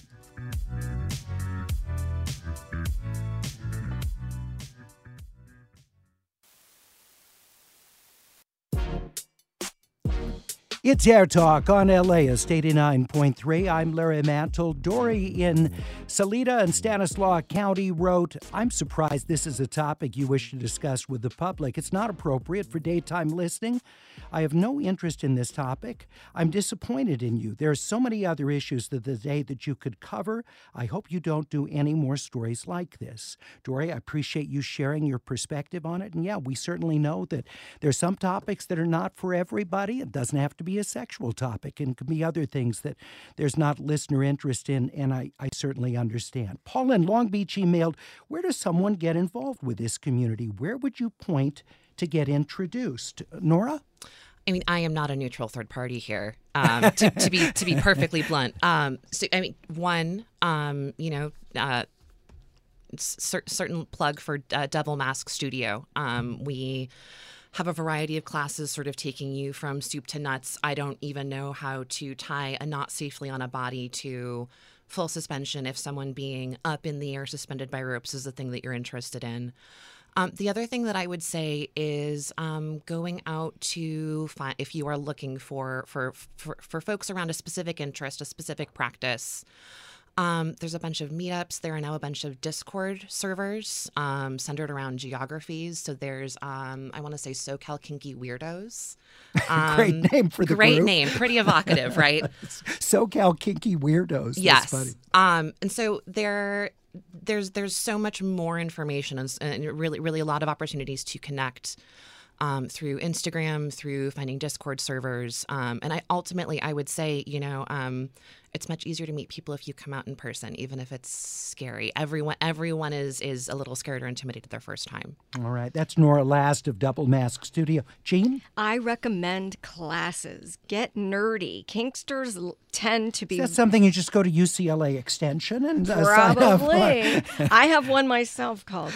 It's Air Talk on LAist 89.3. I'm Larry Mantle. Dory in Salida and Stanislaus County wrote, I'm surprised this is a topic you wish to discuss with the public. It's not appropriate for daytime listening. I have no interest in this topic. I'm disappointed in you. There are so many other issues of the day that you could cover. I hope you don't do any more stories like this. Dory, I appreciate you sharing your perspective on it. And yeah, we certainly know that there's some topics that are not for everybody. It doesn't have to be a sexual topic, and could be other things that there's not listener interest in, and I certainly understand. Paul in Long Beach emailed, where does someone get involved with this community? Where would you point to get introduced? Nora? I mean, I am not a neutral third party here. To be perfectly blunt. So I mean, one, certain plug for Devil Mask Studio. We have a variety of classes sort of taking you from soup to nuts. I don't even know how to tie a knot safely on a body to full suspension if someone being up in the air suspended by ropes is the thing that you're interested in. The other thing that I would say is going out to find, if you are looking for folks around a specific interest, a specific practice. There's a bunch of meetups. There are now a bunch of Discord servers centered around geographies. So there's, I want to say SoCal Kinky Weirdos. Great name for the Great group. name. Pretty evocative, right? SoCal Kinky Weirdos. Yes. That's funny. And so there's so much more information and really a lot of opportunities to connect through Instagram, through finding Discord servers. And I would say, it's much easier to meet people if you come out in person, even if it's scary. Everyone is a little scared or intimidated their first time. All right. That's Nora Last of Double Mask Studio. Jean? I recommend classes. Get nerdy. Kinksters tend to be... Is that something you just go to UCLA Extension and sign up Probably. for? I have one myself called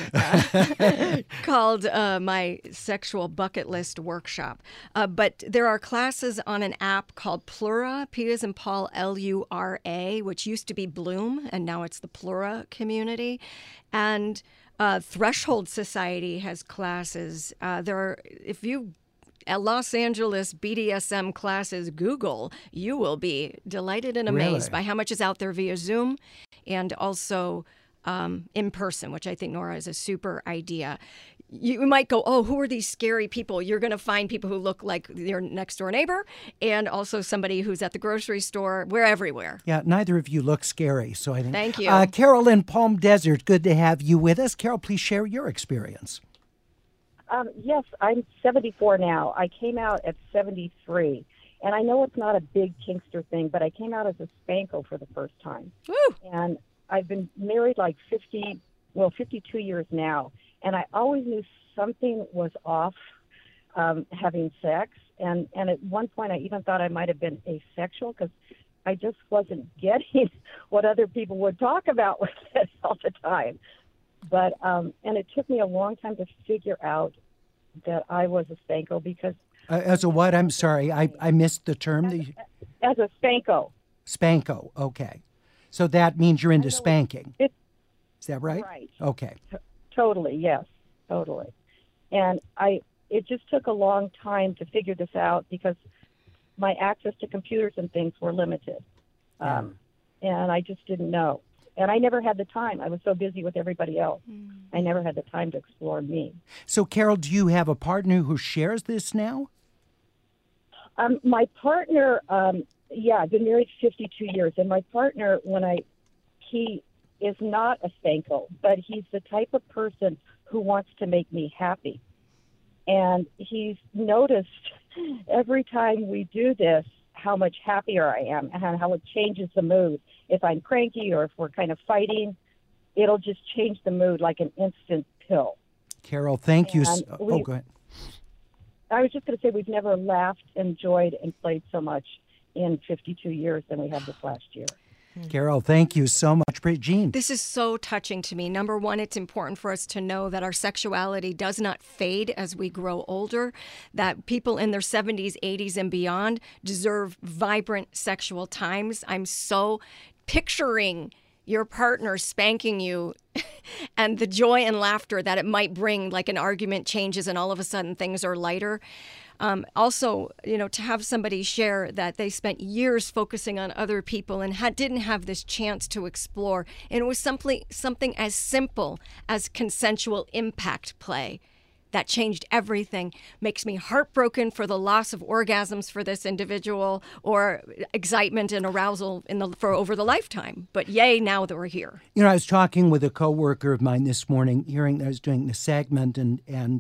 my Sexual Bucket List Workshop. But there are classes on an app called Plura, P as in Paul, L-U-R-A, which used to be Bloom, and now it's the Plura community. And Threshold Society has classes. If you Los Angeles BDSM classes Google, you will be delighted and amazed by how much is out there via Zoom and also in person, which I think, Nora, is a super idea. You might go, oh, who are these scary people? You're going to find people who look like your next door neighbor and also somebody who's at the grocery store. We're everywhere. Yeah, neither of you look scary, so I think. Thank you. Carol in Palm Desert, good to have you with us. Carol, please share your experience. Yes, I'm 74 now. I came out at 73. And I know it's not a big Kinkster thing, but I came out as a Spanko for the first time. Woo! And I've been married like 52 years now. And I always knew something was off having sex. And at one point, I even thought I might have been asexual because I just wasn't getting what other people would talk about with it all the time. But and it took me a long time to figure out that I was a Spanko because... as a what? I'm sorry. I missed the term. As a Spanko. Spanko. Okay. So that means you're into spanking. Is that right? Right. Okay. Totally, yes, totally. And it just took a long time to figure this out because my access to computers and things were limited. And I just didn't know. And I never had the time. I was so busy with everybody else. I never had the time to explore me. So, Carol, do you have a partner who shares this now? My partner, I've been married 52 years. And my partner, he is not a Spanko, but he's the type of person who wants to make me happy. And he's noticed every time we do this how much happier I am and how it changes the mood. If I'm cranky or if we're kind of fighting, it'll just change the mood like an instant pill. Carol, thank you. Go ahead. I was just going to say we've never laughed, enjoyed, and played so much in 52 years than we have this last year. Carol, thank you so much. Jean. This is so touching to me. Number one, it's important for us to know that our sexuality does not fade as we grow older, that people in their 70s, 80s, and beyond deserve vibrant sexual times. I'm so picturing your partner spanking you and the joy and laughter that it might bring, like an argument changes and all of a sudden things are lighter. Also, to have somebody share that they spent years focusing on other people and didn't have this chance to explore. And it was something as simple as consensual impact play that changed everything. Makes me heartbroken for the loss of orgasms for this individual or excitement and arousal for over the lifetime. But yay, now that we're here. I was talking with a coworker of mine this morning, hearing that I was doing the segment, and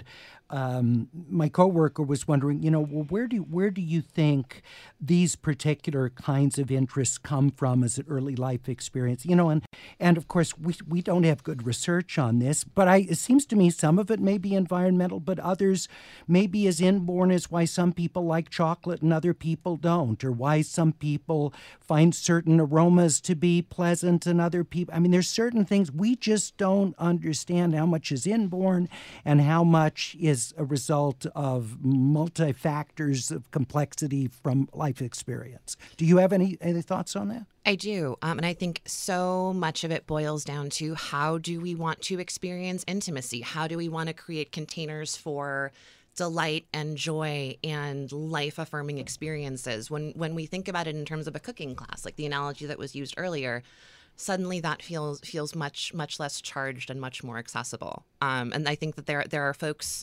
my coworker was wondering, well, where do you think these particular kinds of interests come from as an early life experience? And of course we don't have good research on this, but it seems to me some of it may be environmental, but others may be as inborn as why some people like chocolate and other people don't, or why some people find certain aromas to be pleasant and other people. I mean, there's certain things we just don't understand how much is inborn and how much is a result of multi-factors of complexity from life experience. Do you have any thoughts on that? I do. And I think so much of it boils down to how do we want to experience intimacy? How do we want to create containers for delight and joy and life-affirming experiences? When we think about it in terms of a cooking class, like the analogy that was used earlier, suddenly that feels much less charged and much more accessible. And I think that there are folks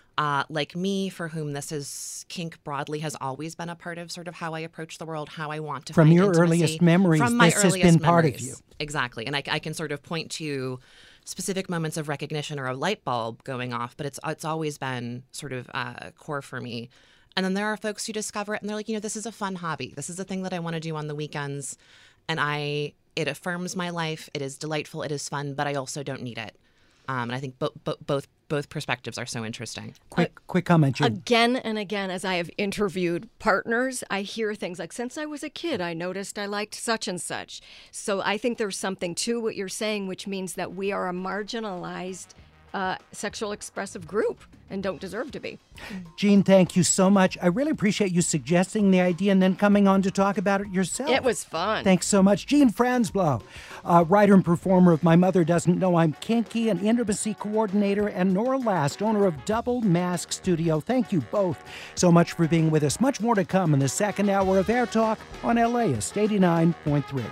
like me for whom kink broadly has always been a part of sort of how I approach the world, how I want to find intimacy. From your earliest memories, this has been part of you. Exactly. And I can sort of point to specific moments of recognition or a light bulb going off, but it's always been sort of core for me. And then there are folks who discover it and they're like, this is a fun hobby. This is a thing that I want to do on the weekends. And it affirms my life. It is delightful. It is fun, but I also don't need it. And I think both perspectives are so interesting. Quick comment, Jim. Again and again, as I have interviewed partners, I hear things like, since I was a kid, I noticed I liked such and such. So I think there's something to what you're saying, which means that we are a marginalized sexual expressive group and don't deserve to be. Jean, thank you so much. I really appreciate you suggesting the idea and then coming on to talk about it yourself. It was fun. Thanks so much. Jean Franzblau, writer and performer of My Mother Doesn't Know I'm Kinky, an intimacy coordinator, and Nora Last, owner of Double Mask Studio. Thank you both so much for being with us. Much more to come in the second hour of Air Talk on LAist 89.3.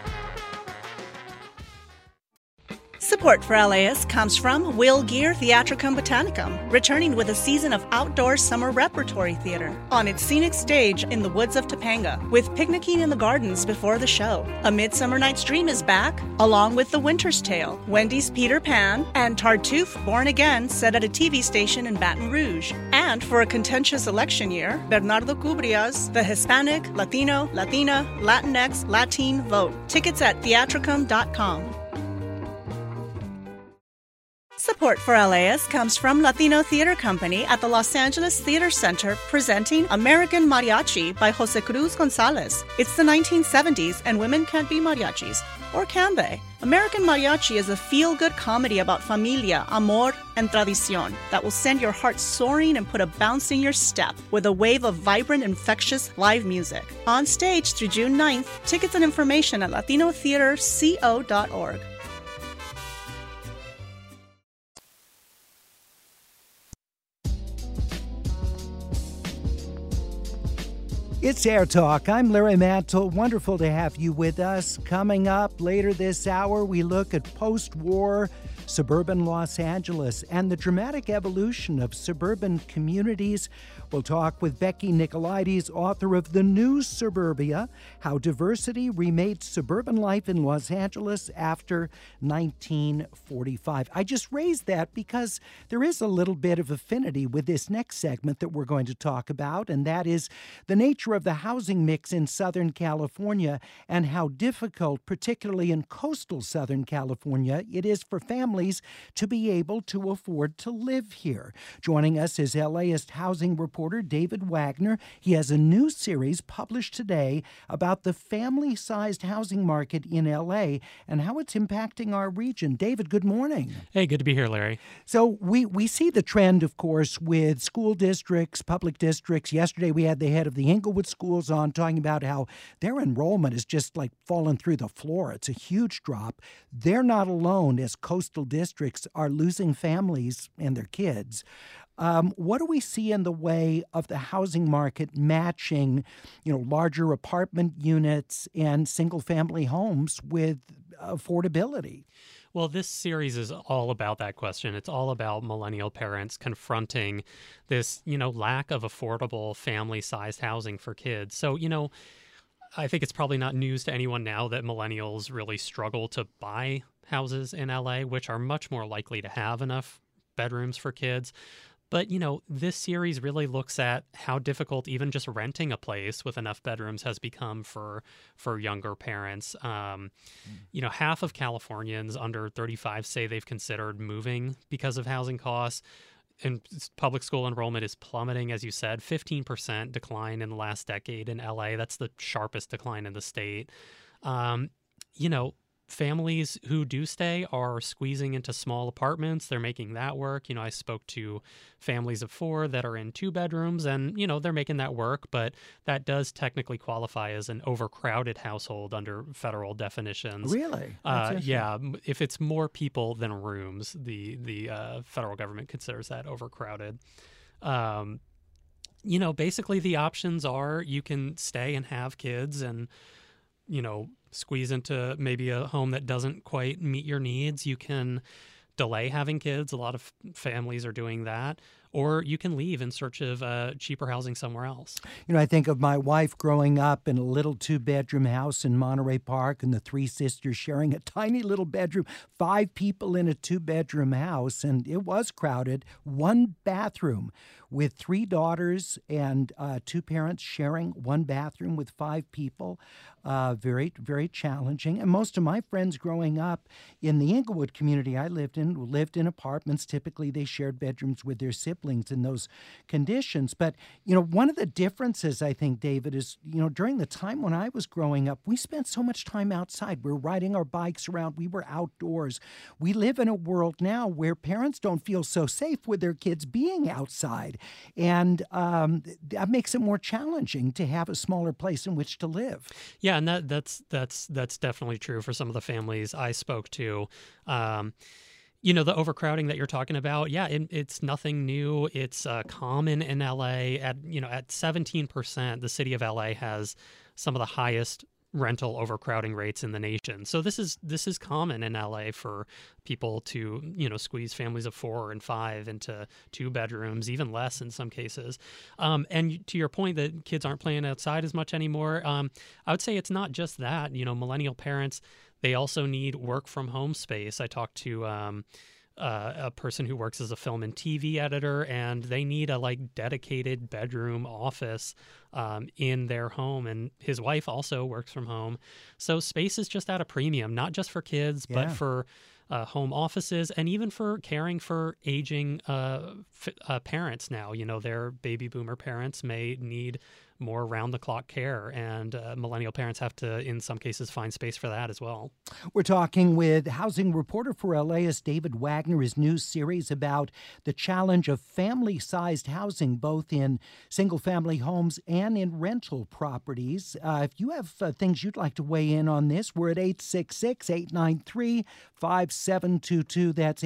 Support for LAist comes from Will Geer Theatricum Botanicum, returning with a season of outdoor summer repertory theater on its scenic stage in the woods of Topanga, with picnicking in the gardens before the show. A Midsummer Night's Dream is back, along with The Winter's Tale, Wendy's Peter Pan, and Tartuffe Born Again, set at a TV station in Baton Rouge. And for a contentious election year, Bernardo Cubria's The Hispanic, Latino, Latina, Latinx, Latin Vote. Tickets at theatricum.com. Support for LAist comes from Latino Theater Company at the Los Angeles Theater Center, presenting American Mariachi by Jose Cruz Gonzalez. It's the 1970s and women can't be mariachis. Or can they? American Mariachi is a feel-good comedy about familia, amor, and tradición that will send your heart soaring and put a bounce in your step with a wave of vibrant, infectious live music. On stage through June 9th, tickets and information at latinotheaterco.org. It's Air Talk. I'm Larry Mantle. Wonderful to have you with us. Coming up later this hour, we look at post-war suburban Los Angeles and the dramatic evolution of suburban communities. We'll talk with Becky Nicolaides, author of The New Suburbia, How Diversity Remade Suburban Life in Los Angeles After 1945. I just raised that because there is a little bit of affinity with this next segment that we're going to talk about, and that is the nature of the housing mix in Southern California and how difficult, particularly in coastal Southern California, it is for families to be able to afford to live here. Joining us is LAist housing reporter David Wagner. He has a new series published today about the family-sized housing market in LA and how it's impacting our region. David, good morning. Hey, good to be here, Larry. So we see the trend, of course, with school districts, public districts. Yesterday we had the head of the Inglewood schools on talking about how their enrollment is just like falling through the floor. It's a huge drop. They're not alone as coastal districts are losing families and their kids. What do we see in the way of the housing market matching, larger apartment units and single-family homes with affordability? Well, this series is all about that question. It's all about millennial parents confronting this, lack of affordable family-sized housing for kids. So, I think it's probably not news to anyone now that millennials really struggle to buy houses in LA, which are much more likely to have enough bedrooms for kids. But, this series really looks at how difficult even just renting a place with enough bedrooms has become for younger parents. Half of Californians under 35 say they've considered moving because of housing costs. And public school enrollment is plummeting, as you said, 15% decline in the last decade in LA. That's the sharpest decline in the state. Families who do stay are squeezing into small apartments. They're making that work. I spoke to families of 4 that are in 2 bedrooms, and, they're making that work. But that does technically qualify as an overcrowded household under federal definitions. Really? Yeah. If it's more people than rooms, the federal government considers that overcrowded. Basically the options are you can stay and have kids and, squeeze into maybe a home that doesn't quite meet your needs. You can delay having kids. A lot of families are doing that. Or you can leave in search of cheaper housing somewhere else. I think of my wife growing up in a little 2-bedroom house in Monterey Park and the 3 sisters sharing a tiny little bedroom, 5 people in a 2-bedroom house, and it was crowded. 1 bathroom with 3 daughters and 2 parents sharing 1 bathroom with 5 people. Very, very challenging. And most of my friends growing up in the Inglewood community I lived in apartments. Typically, they shared bedrooms with their siblings in those conditions. But, one of the differences, I think, David, is, during the time when I was growing up, we spent so much time outside. We're riding our bikes around. We were outdoors. We live in a world now where parents don't feel so safe with their kids being outside. And that makes it more challenging to have a smaller place in which to live. Yeah, and that's definitely true for some of the families I spoke to. The overcrowding that you're talking about, it's nothing new. It's common in LA. At 17%, the city of LA has some of the highest rental overcrowding rates in the nation. So this is common in LA for people to, squeeze families of 4 and 5 into 2 bedrooms, even less in some cases. And to your point that kids aren't playing outside as much anymore, I would say it's not just that. Millennial parents, they also need work from home space. I talked to a person who works as a film and TV editor, and they need a dedicated bedroom office in their home. And his wife also works from home. So space is just at a premium, not just for kids, but for home offices and even for caring for aging parents now. Their baby boomer parents may need more round-the-clock care, and millennial parents have to, in some cases, find space for that as well. We're talking with housing reporter for LAist David Wagner. His new series about the challenge of family-sized housing, both in single-family homes and in rental properties. If you have things you'd like to weigh in on this, we're at 866-893-5722. That's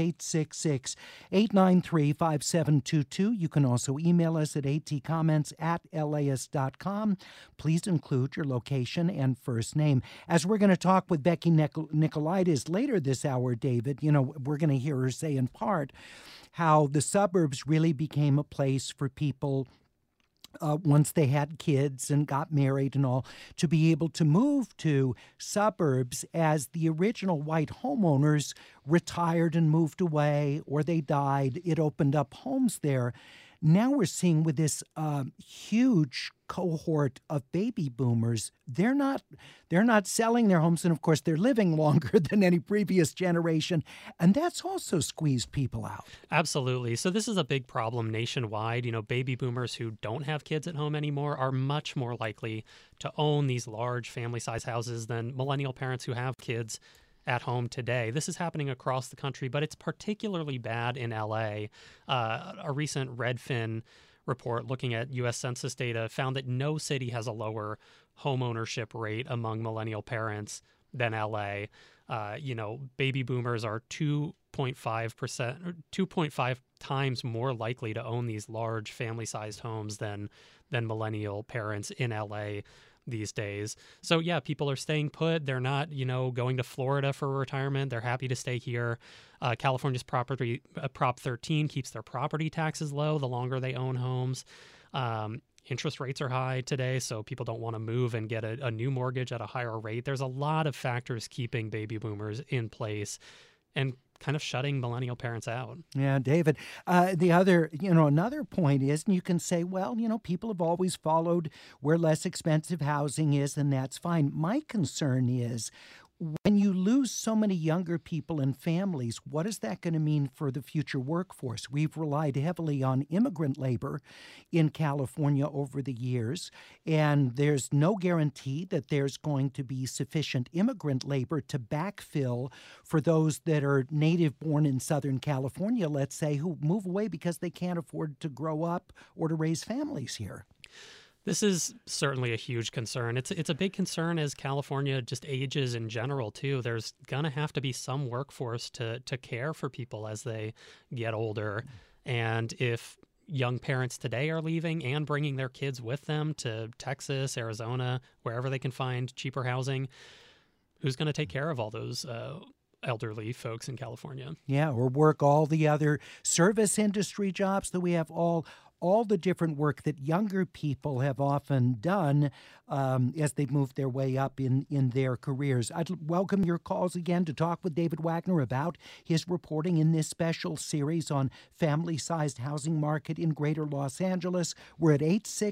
866-893-5722. You can also email us at atcomments@laist.com. Please include your location and first name. As we're going to talk with Becky Nicolaitis later this hour, David, we're going to hear her say in part how the suburbs really became a place for people once they had kids and got married and all, to be able to move to suburbs as the original white homeowners retired and moved away or they died. It opened up homes there. Now we're seeing with this huge cohort of baby boomers, they're not selling their homes, and of course they're living longer than any previous generation, and that's also squeezed people out. Absolutely. So this is a big problem nationwide. Baby boomers who don't have kids at home anymore are much more likely to own these large family-size houses than millennial parents who have kids at home today. This is happening across the country, but it's particularly bad in LA. A recent Redfin report looking at U.S. Census data found that no city has a lower homeownership rate among millennial parents than LA. Baby boomers are 2.5 times more likely to own these large family-sized homes than millennial parents in LA these days. So yeah, people are staying put. They're not, going to Florida for retirement. They're happy to stay here. California's Prop 13 keeps their property taxes low the longer they own homes. Interest rates are high today, so people don't want to move and get a new mortgage at a higher rate. There's a lot of factors keeping baby boomers in place. And kind of shutting millennial parents out. Yeah, David. Another point is, and you can say, well, people have always followed where less expensive housing is, and that's fine. My concern is, when you lose so many younger people and families, what is that going to mean for the future workforce? We've relied heavily on immigrant labor in California over the years, and there's no guarantee that there's going to be sufficient immigrant labor to backfill for those that are native born in Southern California, let's say, who move away because they can't afford to grow up or to raise families here. This is certainly a huge concern. It's a big concern as California just ages in general, too. There's going to have to be some workforce to care for people as they get older. And if young parents today are leaving and bringing their kids with them to Texas, Arizona, wherever they can find cheaper housing, who's going to take care of all those elderly folks in California? Yeah, or work all the other service industry jobs that we have, all the different work that younger people have often done as they've moved their way up in their careers. I'd welcome your calls again to talk with David Wagner about his reporting in this special series on family-sized housing market in Greater Los Angeles. We're at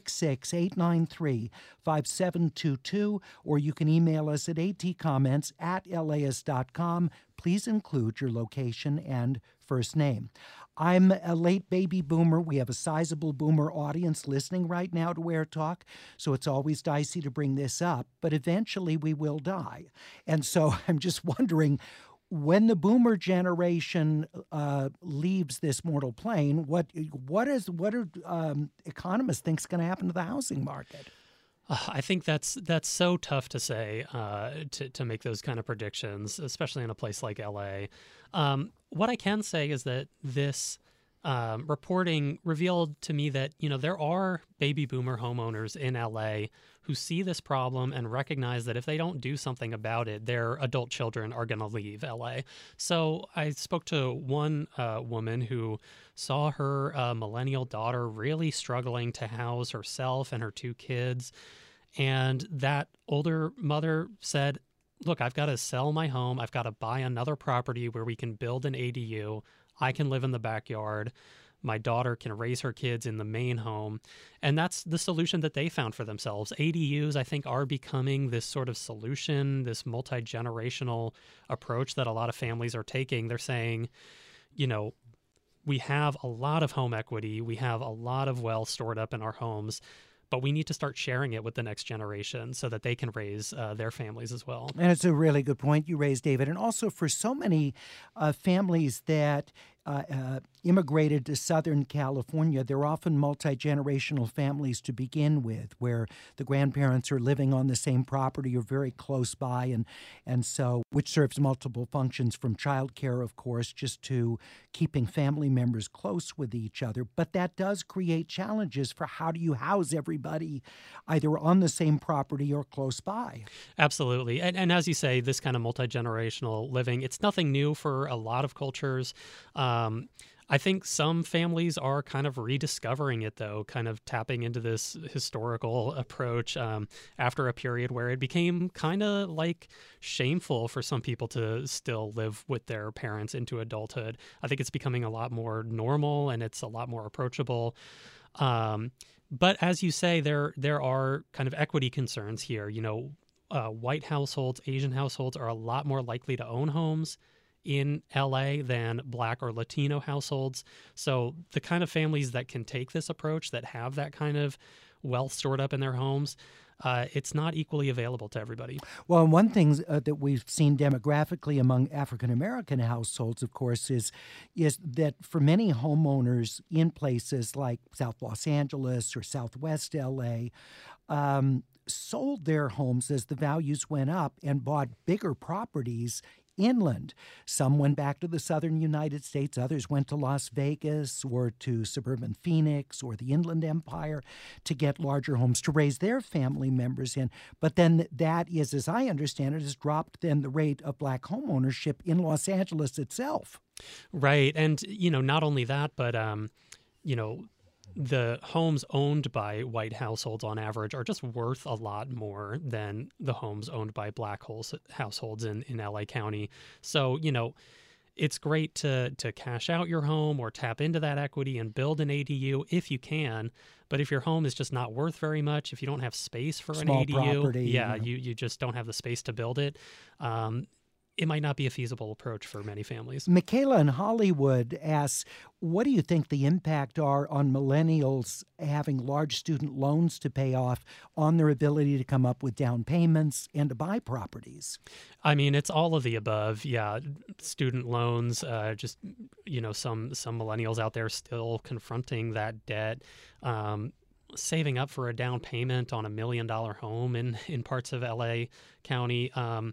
866-893-5722, or you can email us at atcomments@laist.com. Please include your location and first name. I'm a late baby boomer. We have a sizable boomer audience listening right now to Where Talk, so it's always dicey to bring this up, but eventually we will die. And so I'm just wondering, when the boomer generation leaves this mortal plane, what do economists think is going to happen to the housing market? I think that's so tough to say, to make those kind of predictions, especially in a place like LA. What I can say is that this reporting revealed to me that, there are baby boomer homeowners in LA who see this problem and recognize that if they don't do something about it, their adult children are going to leave LA. So I spoke to one woman who saw her millennial daughter really struggling to house herself and her two kids. And that older mother said, look, I've got to sell my home. I've got to buy another property where we can build an ADU. I can live in the backyard. My daughter can raise her kids in the main home. And that's the solution that they found for themselves. ADUs, I think, are becoming this sort of solution, this multi-generational approach that a lot of families are taking. They're saying, we have a lot of home equity. We have a lot of wealth stored up in our homes, but we need to start sharing it with the next generation so that they can raise their families as well. And it's a really good point you raised, David. And also for so many families that immigrated to Southern California, they're often multi-generational families to begin with, where the grandparents are living on the same property or very close by, and so, which serves multiple functions, from childcare, of course, just to keeping family members close with each other. But that does create challenges for how do you house everybody either on the same property or close by. Absolutely. And as you say, this kind of multi-generational living, it's nothing new for a lot of cultures. I think some families are kind of rediscovering it, though, kind of tapping into this historical approach after a period where it became kind of like shameful for some people to still live with their parents into adulthood. I think it's becoming a lot more normal and it's a lot more approachable. But as you say, there are kind of equity concerns here. White households, Asian households are a lot more likely to own homes in LA than Black or Latino households. So the kind of families that can take this approach, that have that kind of wealth stored up in their homes, it's not equally available to everybody. Well, and one thing that we've seen demographically among African-American households, of course, is that for many homeowners in places like South Los Angeles or Southwest LA, sold their homes as the values went up and bought bigger properties inland. Some went back to the southern United States. Others went to Las Vegas or to suburban Phoenix or the Inland Empire to get larger homes to raise their family members in. But then that is, as I understand it, has dropped then the rate of Black home ownership in Los Angeles itself. Right. And, not only that, but, the homes owned by white households on average are just worth a lot more than the homes owned by Black households in LA County. So, it's great to cash out your home or tap into that equity and build an ADU if you can. But if your home is just not worth very much, if you don't have space for an ADU, property, you just don't have the space to build it. It might not be a feasible approach for many families. Michaela in Hollywood asks, what do you think the impact are on millennials having large student loans to pay off on their ability to come up with down payments and to buy properties? I mean, it's all of the above. Yeah, student loans, some millennials out there still confronting that debt. Saving up for a down payment on $1 million home in parts of LA County.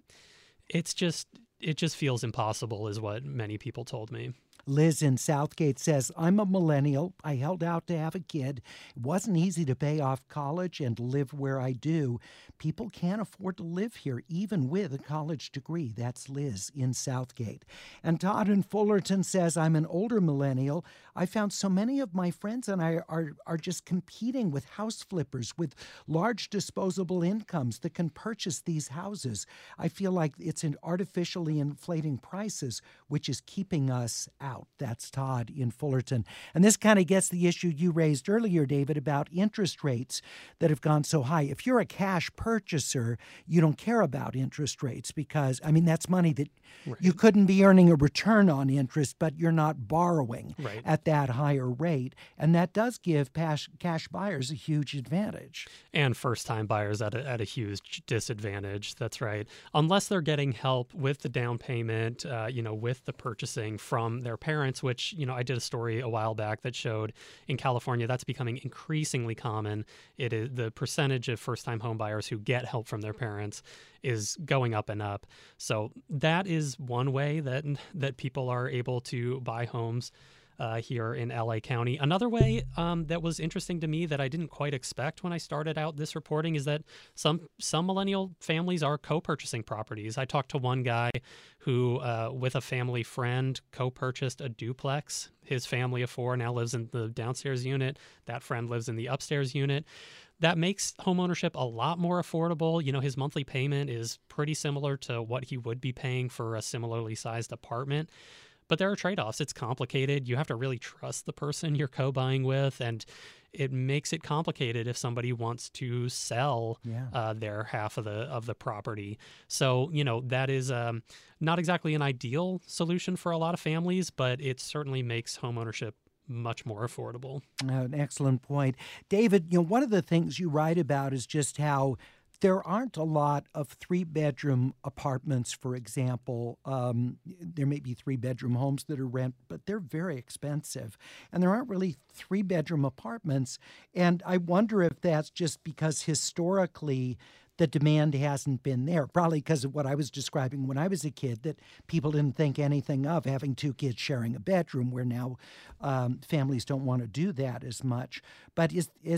It just feels impossible is what many people told me. Liz in Southgate says, I'm a millennial. I held out to have a kid. It wasn't easy to pay off college and live where I do. People can't afford to live here, even with a college degree. That's Liz in Southgate. And Todd in Fullerton says, I'm an older millennial. I found so many of my friends and I are just competing with house flippers with large disposable incomes that can purchase these houses. I feel like it's an artificially inflating prices, which is keeping us out. That's Todd in Fullerton. And this kind of gets the issue you raised earlier, David, about interest rates that have gone so high. If you're a cash purchaser, you don't care about interest rates because, I mean, that's money that you couldn't be earning a return on interest, but you're not borrowing at that higher rate. And that does give cash buyers a huge advantage. And first-time buyers at a huge disadvantage. That's right. Unless they're getting help with the down payment, with the purchasing from their parents, which, I did a story a while back that showed in California that's becoming increasingly common. It is the percentage of first-time home buyers who get help from their parents is going up and up. So that is one way that people are able to buy homes here in LA County. Another way that was interesting to me that I didn't quite expect when I started out this reporting is that some millennial families are co-purchasing properties. I talked to one guy who, with a family friend, co-purchased a duplex. His family of 4 now lives in the downstairs unit. That friend lives in the upstairs unit. That makes homeownership a lot more affordable. His monthly payment is pretty similar to what he would be paying for a similarly sized apartment. But there are trade-offs. It's complicated. You have to really trust the person you're co-buying with, and it makes it complicated if somebody wants to sell their half of the property. So, that is not exactly an ideal solution for a lot of families, but it certainly makes homeownership much more affordable. An excellent point. David, one of the things you write about is just how there aren't a lot of 3-bedroom apartments, for example. There may be 3-bedroom homes that are rent, but they're very expensive. And there aren't really 3-bedroom apartments. And I wonder if that's just because historically the demand hasn't been there, probably because of what I was describing when I was a kid, that people didn't think anything of having 2 kids sharing a bedroom, where now families don't want to do that as much. But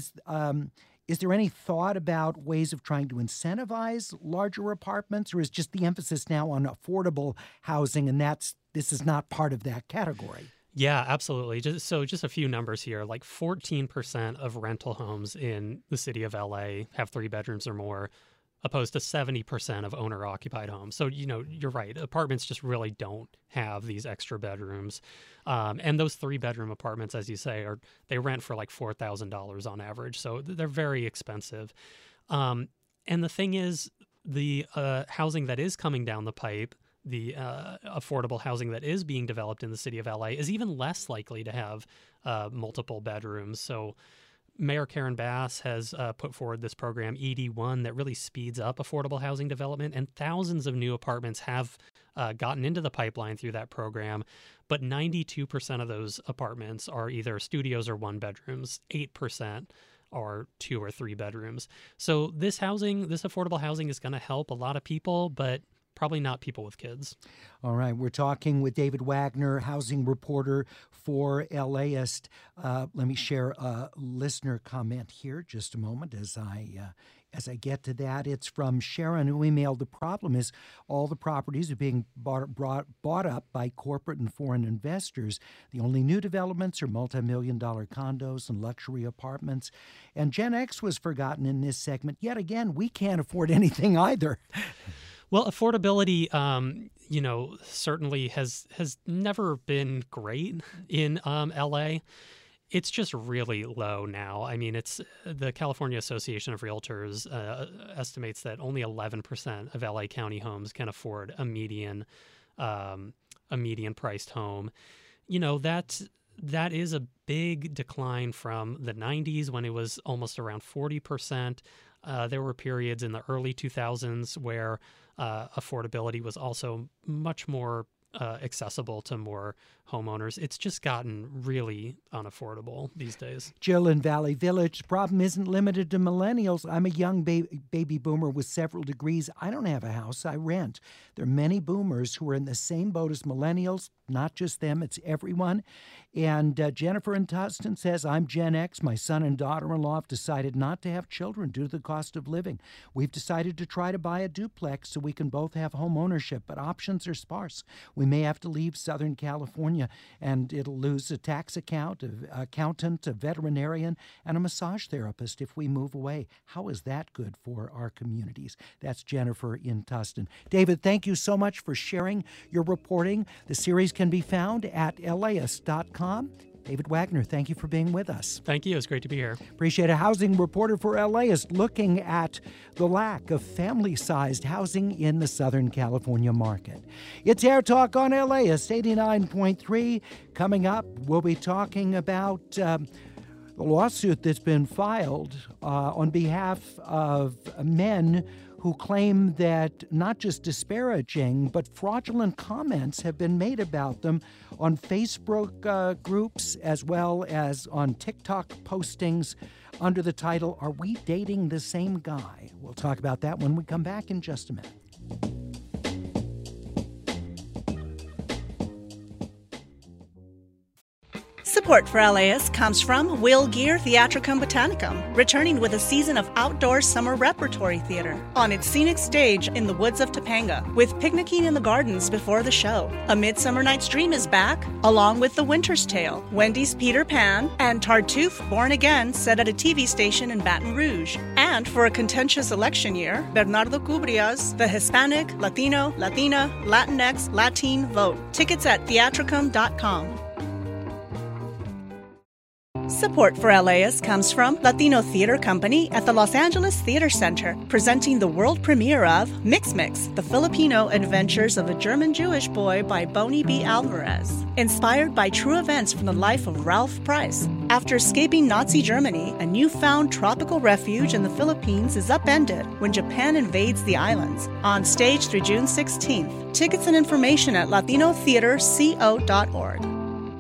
is there any thought about ways of trying to incentivize larger apartments, or is just the emphasis now on affordable housing, and this is not part of that category? Yeah, absolutely. Just a few numbers here. Like 14% of rental homes in the city of LA have 3 bedrooms or more, opposed to 70% of owner-occupied homes. So, you're right. Apartments just really don't have these extra bedrooms. And those 3-bedroom apartments, as you say, they rent for like $4,000 on average. So they're very expensive. And the thing is, the housing that is coming down the pipe, the affordable housing that is being developed in the city of LA, is even less likely to have multiple bedrooms. So Mayor Karen Bass has put forward this program, ED1, that really speeds up affordable housing development, and thousands of new apartments have gotten into the pipeline through that program. But 92% of those apartments are either studios or 1-bedrooms. 8% are 2 or 3 bedrooms. So this affordable housing is going to help a lot of people, but probably not people with kids. All right. We're talking with David Wagner, housing reporter for LAist. Let me share a listener comment here just a moment as I get to that. It's from Sharon, who emailed, the problem is all the properties are being bought up by corporate and foreign investors. The only new developments are multi-million-dollar condos and luxury apartments. And Gen X was forgotten in this segment. Yet again, we can't afford anything either. Well, affordability, certainly has never been great in LA. It's just really low now. I mean, it's the California Association of Realtors estimates that only 11% of LA County homes can afford a median priced home. That is a big decline from the 90s when it was almost around 40%. There were periods in the early 2000s where affordability was also much more accessible to more homeowners. It's just gotten really unaffordable these days. Jill in Valley Village, the problem isn't limited to millennials. I'm a young baby boomer with several degrees. I don't have a house. I rent. There are many boomers who are in the same boat as millennials. Not just them, it's everyone. And Jennifer in Tustin says, I'm Gen X. My son and daughter-in-law have decided not to have children due to the cost of living. We've decided to try to buy a duplex so we can both have home ownership, but options are sparse. We may have to leave Southern California, and it'll lose a tax accountant, a veterinarian, and a massage therapist if we move away. How is that good for our communities? That's Jennifer in Tustin. David, thank you so much for sharing your reporting. The series can be found at LAist.com. David Wagner, thank you for being with us. Thank you. It's great to be here. Appreciate a housing reporter for LAist looking at the lack of family-sized housing in the Southern California market. It's Air Talk on LAist 89.3. Coming up, we'll be talking about the lawsuit that's been filed on behalf of men who claim that not just disparaging, but fraudulent comments have been made about them on Facebook groups as well as on TikTok postings under the title, Are We Dating the Same Guy? We'll talk about that when we come back in just a minute. Support for LAist comes from Will Geer Theatricum Botanicum, returning with a season of outdoor summer repertory theater on its scenic stage in the woods of Topanga, with picnicking in the gardens before the show. A Midsummer Night's Dream is back, along with The Winter's Tale, Wendy's Peter Pan, and Tartuffe Born Again, set at a TV station in Baton Rouge. And for a contentious election year, Bernardo Cubria's The Hispanic, Latino, Latina, Latinx, Latin Vote. Tickets at theatricum.com. Support for LAist comes from Latino Theater Company at the Los Angeles Theater Center, presenting the world premiere of Mix Mix, the Filipino Adventures of a German-Jewish Boy by Bonnie B. Alvarez, inspired by true events from the life of Ralph Price. After escaping Nazi Germany, a newfound tropical refuge in the Philippines is upended when Japan invades the islands. On stage through June 16th. Tickets and information at latinotheaterco.org.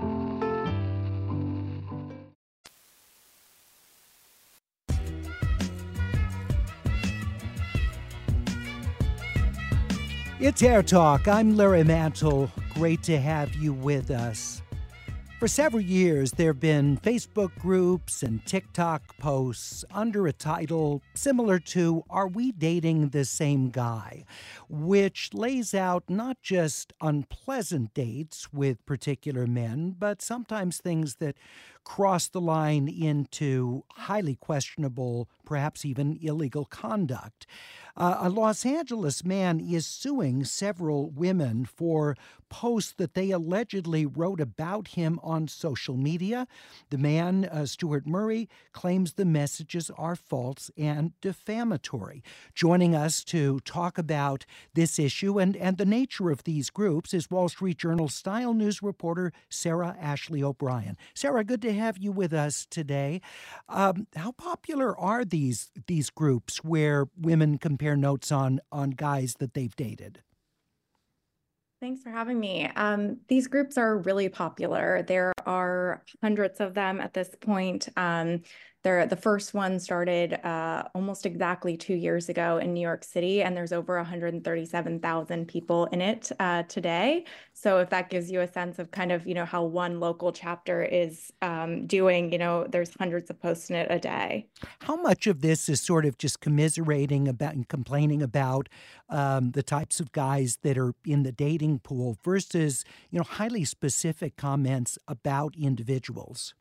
It's Air Talk. I'm Larry Mantle. Great to have you with us. For several years, there have been Facebook groups and TikTok posts under a title similar to Are We Dating the Same Guy?, which lays out not just unpleasant dates with particular men, but sometimes things that cross the line into highly questionable, perhaps even illegal conduct. A Los Angeles man is suing several women for posts that they allegedly wrote about him on social media. The man, Stuart Murray, claims the messages are false and defamatory. Joining us to talk about this issue and the nature of these groups is Wall Street Journal style news reporter Sarah Ashley O'Brien. Sarah, good to have you with us today. How popular are these groups where women compare notes on guys that they've dated? Thanks for having me. These groups are really popular. There are hundreds of them at this point. The first one started almost exactly 2 years ago in New York City, and there's over 137,000 people in it today. So if that gives you a sense of kind of, how one local chapter is doing, there's hundreds of posts in it a day. How much of this is sort of just commiserating about and complaining about the types of guys that are in the dating pool versus, highly specific comments about individuals?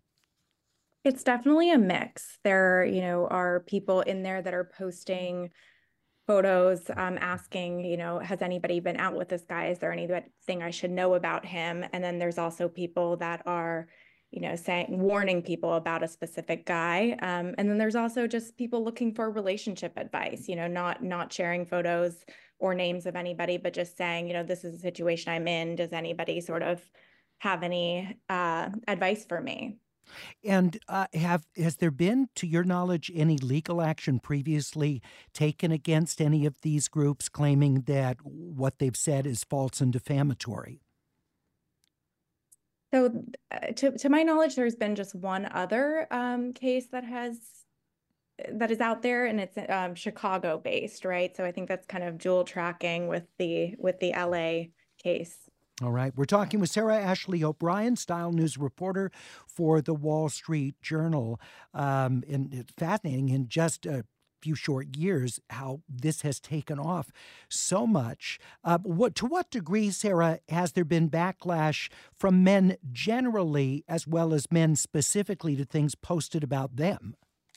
It's definitely a mix. There, are people in there that are posting photos asking, has anybody been out with this guy? Is there anything I should know about him? And then there's also people that are, warning people about a specific guy. And then there's also just people looking for relationship advice, not sharing photos or names of anybody, but just saying, this is a situation I'm in. Does anybody sort of have any advice for me? And has there been, to your knowledge, any legal action previously taken against any of these groups claiming that what they've said is false and defamatory? So to my knowledge, there's been just one other case that is out there, and it's Chicago based, right? So I think that's kind of dual tracking with the LA case. All right. We're talking with Sarah Ashley O'Brien, style news reporter for the Wall Street Journal. And it's fascinating in just a few short years how this has taken off so much. To what degree, Sarah, has there been backlash from men generally as well as men specifically to things posted about them?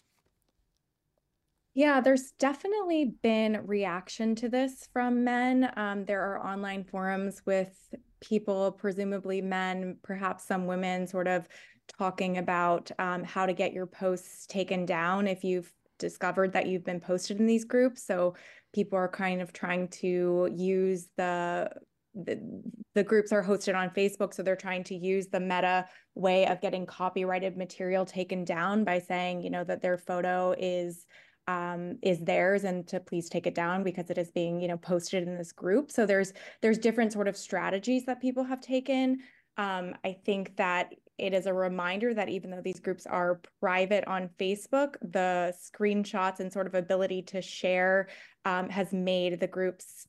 Yeah, there's definitely been reaction to this from men. There are online forums with people, presumably men, perhaps some women, sort of talking about how to get your posts taken down if you've discovered that you've been posted in these groups. So people are kind of trying to use the groups are hosted on Facebook, so they're trying to use the meta way of getting copyrighted material taken down by saying, that their photo is theirs and to please take it down because it is being, posted in this group. So there's different sort of strategies that people have taken. I think that it is a reminder that even though these groups are private on Facebook, the screenshots and sort of ability to share has made the groups,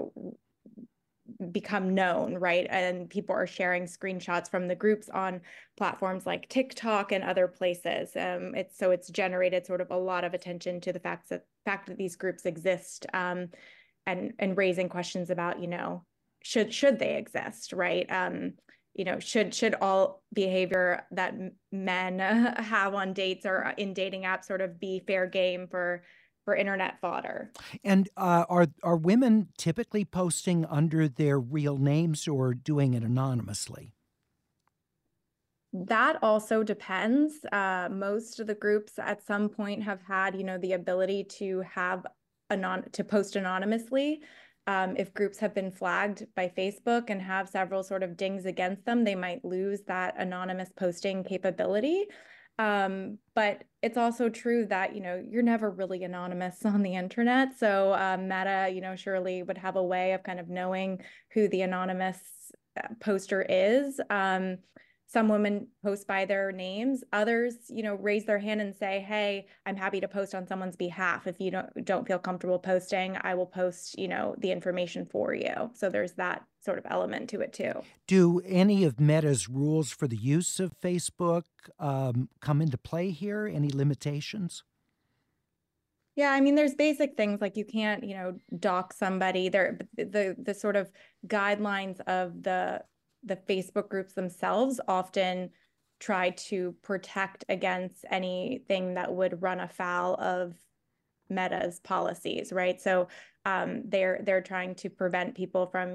become known, right? And people are sharing screenshots from the groups on platforms like TikTok and other places. It's generated sort of a lot of attention to the fact that these groups exist, and raising questions about, should they exist, right? Should all behavior that men have on dates or in dating apps sort of be fair game for internet fodder? And are women typically posting under their real names or doing it anonymously? That also depends. Most of the groups at some point have had, the ability to have to post anonymously. If groups have been flagged by Facebook and have several sort of dings against them, they might lose that anonymous posting capability. But it's also true that, you're never really anonymous on the internet. So Meta, surely would have a way of kind of knowing who the anonymous poster is. Some women post by their names. Others, raise their hand and say, hey, I'm happy to post on someone's behalf. If you don't feel comfortable posting, I will post, the information for you. So there's that sort of element to it too. Do any of Meta's rules for the use of Facebook come into play here? Any limitations? Yeah, I mean, there's basic things like you can't, dox somebody. The sort of guidelines of the Facebook groups themselves often try to protect against anything that would run afoul of Meta's policies, right? So they're trying to prevent people from,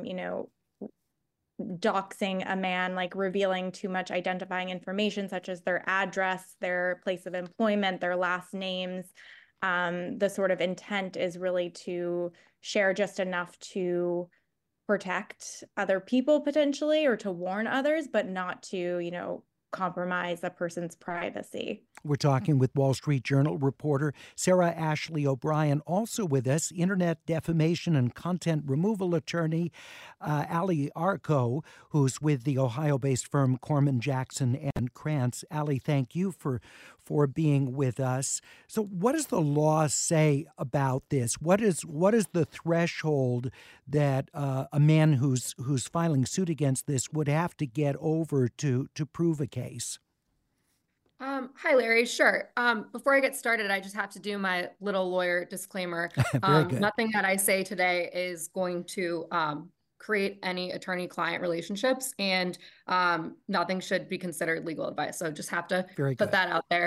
doxing a man, like revealing too much identifying information such as their address, their place of employment, their last names. The sort of intent is really to share just enough to protect other people potentially or to warn others, but not to, compromise a person's privacy. We're talking with Wall Street Journal reporter Sarah Ashley O'Brien. Also with us, internet defamation and content removal attorney Ali Arco, who's with the Ohio-based firm Corman, Jackson and Krantz. Ali, thank you for being with us. So what does the law say about this? What is the threshold that a man who's filing suit against this would have to get over to prove a case? Hi, Larry. Sure. Before I get started, I just have to do my little lawyer disclaimer. Nothing that I say today is going to create any attorney-client relationships, and nothing should be considered legal advice. So just have to put that out there.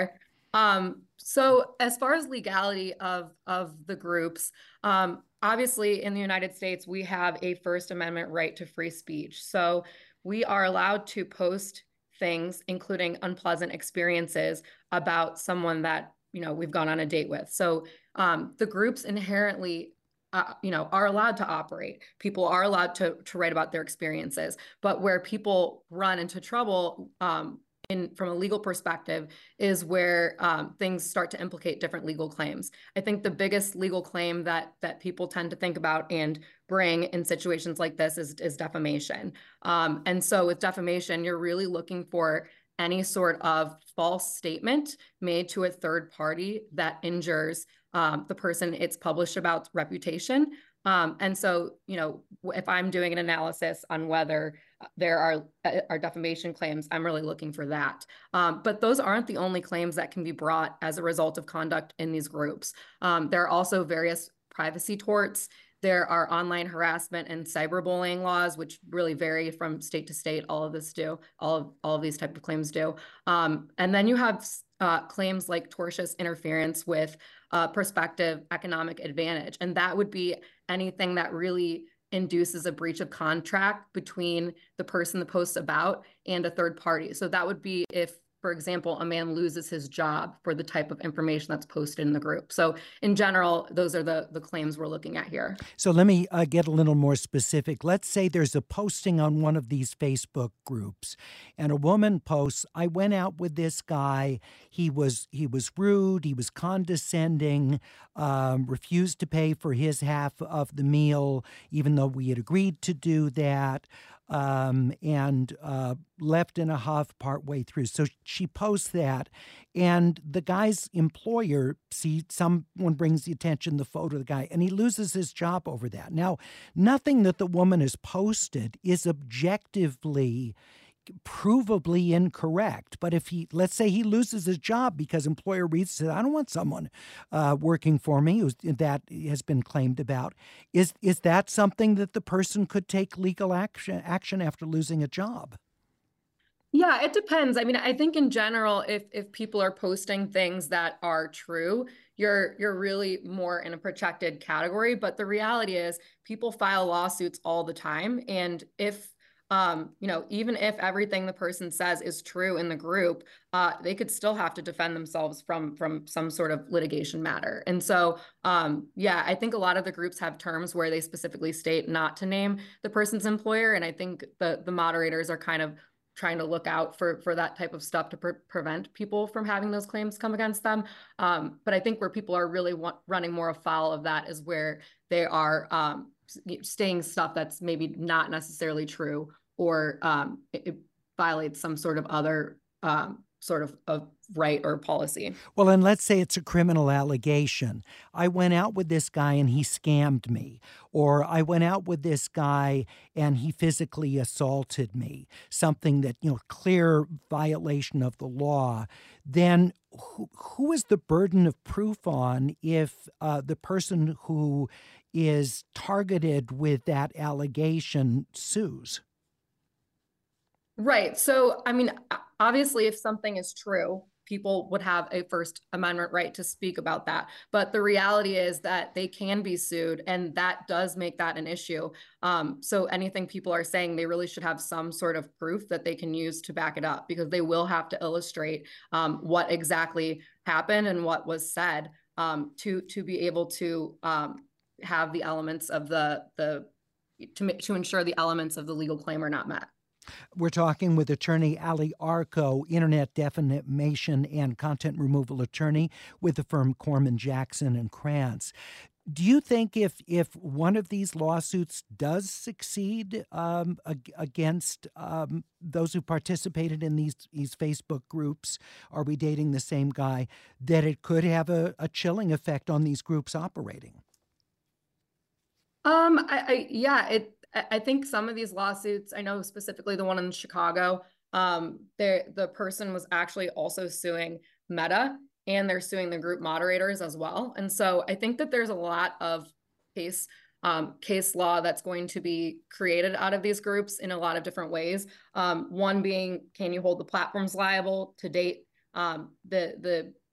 So as far as legality of the groups, obviously in the United States, we have a First Amendment right to free speech. So we are allowed to post things, including unpleasant experiences about someone that, we've gone on a date with. So the groups inherently are allowed to operate. People are allowed to write about their experiences, but where people run into trouble from a legal perspective is where things start to implicate different legal claims. I think the biggest legal claim that people tend to think about and bring in situations like this is defamation. And so with defamation, you're really looking for any sort of false statement made to a third party that injures the person it's published about's reputation. And so, if I'm doing an analysis on whether there are defamation claims, I'm really looking for that. But those aren't the only claims that can be brought as a result of conduct in these groups. There are also various privacy torts. There are online harassment and cyberbullying laws, which really vary from state to state. All of these type of claims do. And then you have claims like tortious interference with prospective economic advantage. And that would be anything that really induces a breach of contract between the person the post's about and a third party. So that would be if, for example, a man loses his job for the type of information that's posted in the group. So in general, those are the claims we're looking at here. So let me get a little more specific. Let's say there's a posting on one of these Facebook groups, and a woman posts, "I went out with this guy. He was rude. He was condescending, refused to pay for his half of the meal, even though we had agreed to do that. And left in a huff partway through." So she posts that, and the guy's employer someone brings the attention the photo of the guy, and he loses his job over that. Now, nothing that the woman has posted is objectively provably incorrect, but if let's say he loses his job because employer reads says, "I don't want someone working for me," that has been claimed about, is that something that the person could take legal action after losing a job? Yeah, it depends. I mean, I think in general, if people are posting things that are true, you're really more in a protected category. But the reality is people file lawsuits all the time, and if even if everything the person says is true in the group, they could still have to defend themselves from some sort of litigation matter. And so, I think a lot of the groups have terms where they specifically state not to name the person's employer. And I think the moderators are kind of trying to look out for that type of stuff to prevent people from having those claims come against them. But I think where people are really running more afoul of that is where they are saying stuff that's maybe not necessarily true, or it violates some sort of other sort of right or policy. Well, and let's say it's a criminal allegation. I went out with this guy and he scammed me, or I went out with this guy and he physically assaulted me, something that, clear violation of the law. Then who is the burden of proof on if the person who is targeted with that allegation sues? Right. So, I mean, obviously, if something is true, people would have a First Amendment right to speak about that. But the reality is that they can be sued, and that does make that an issue. So anything people are saying, they really should have some sort of proof that they can use to back it up, because they will have to illustrate what exactly happened and what was said to be able to have the elements of to ensure the elements of the legal claim are not met. We're talking with attorney Ali Arco, internet defamation and content removal attorney with the firm Corman, Jackson and Krantz. Do you think if one of these lawsuits does succeed against those who participated in these Facebook groups, Are We Dating the Same Guy, that it could have a chilling effect on these groups operating? I think some of these lawsuits, I know specifically the one in Chicago, the person was actually also suing Meta, and they're suing the group moderators as well. And so I think that there's a lot of case law that's going to be created out of these groups in a lot of different ways. One being, can you hold the platforms liable? To date, the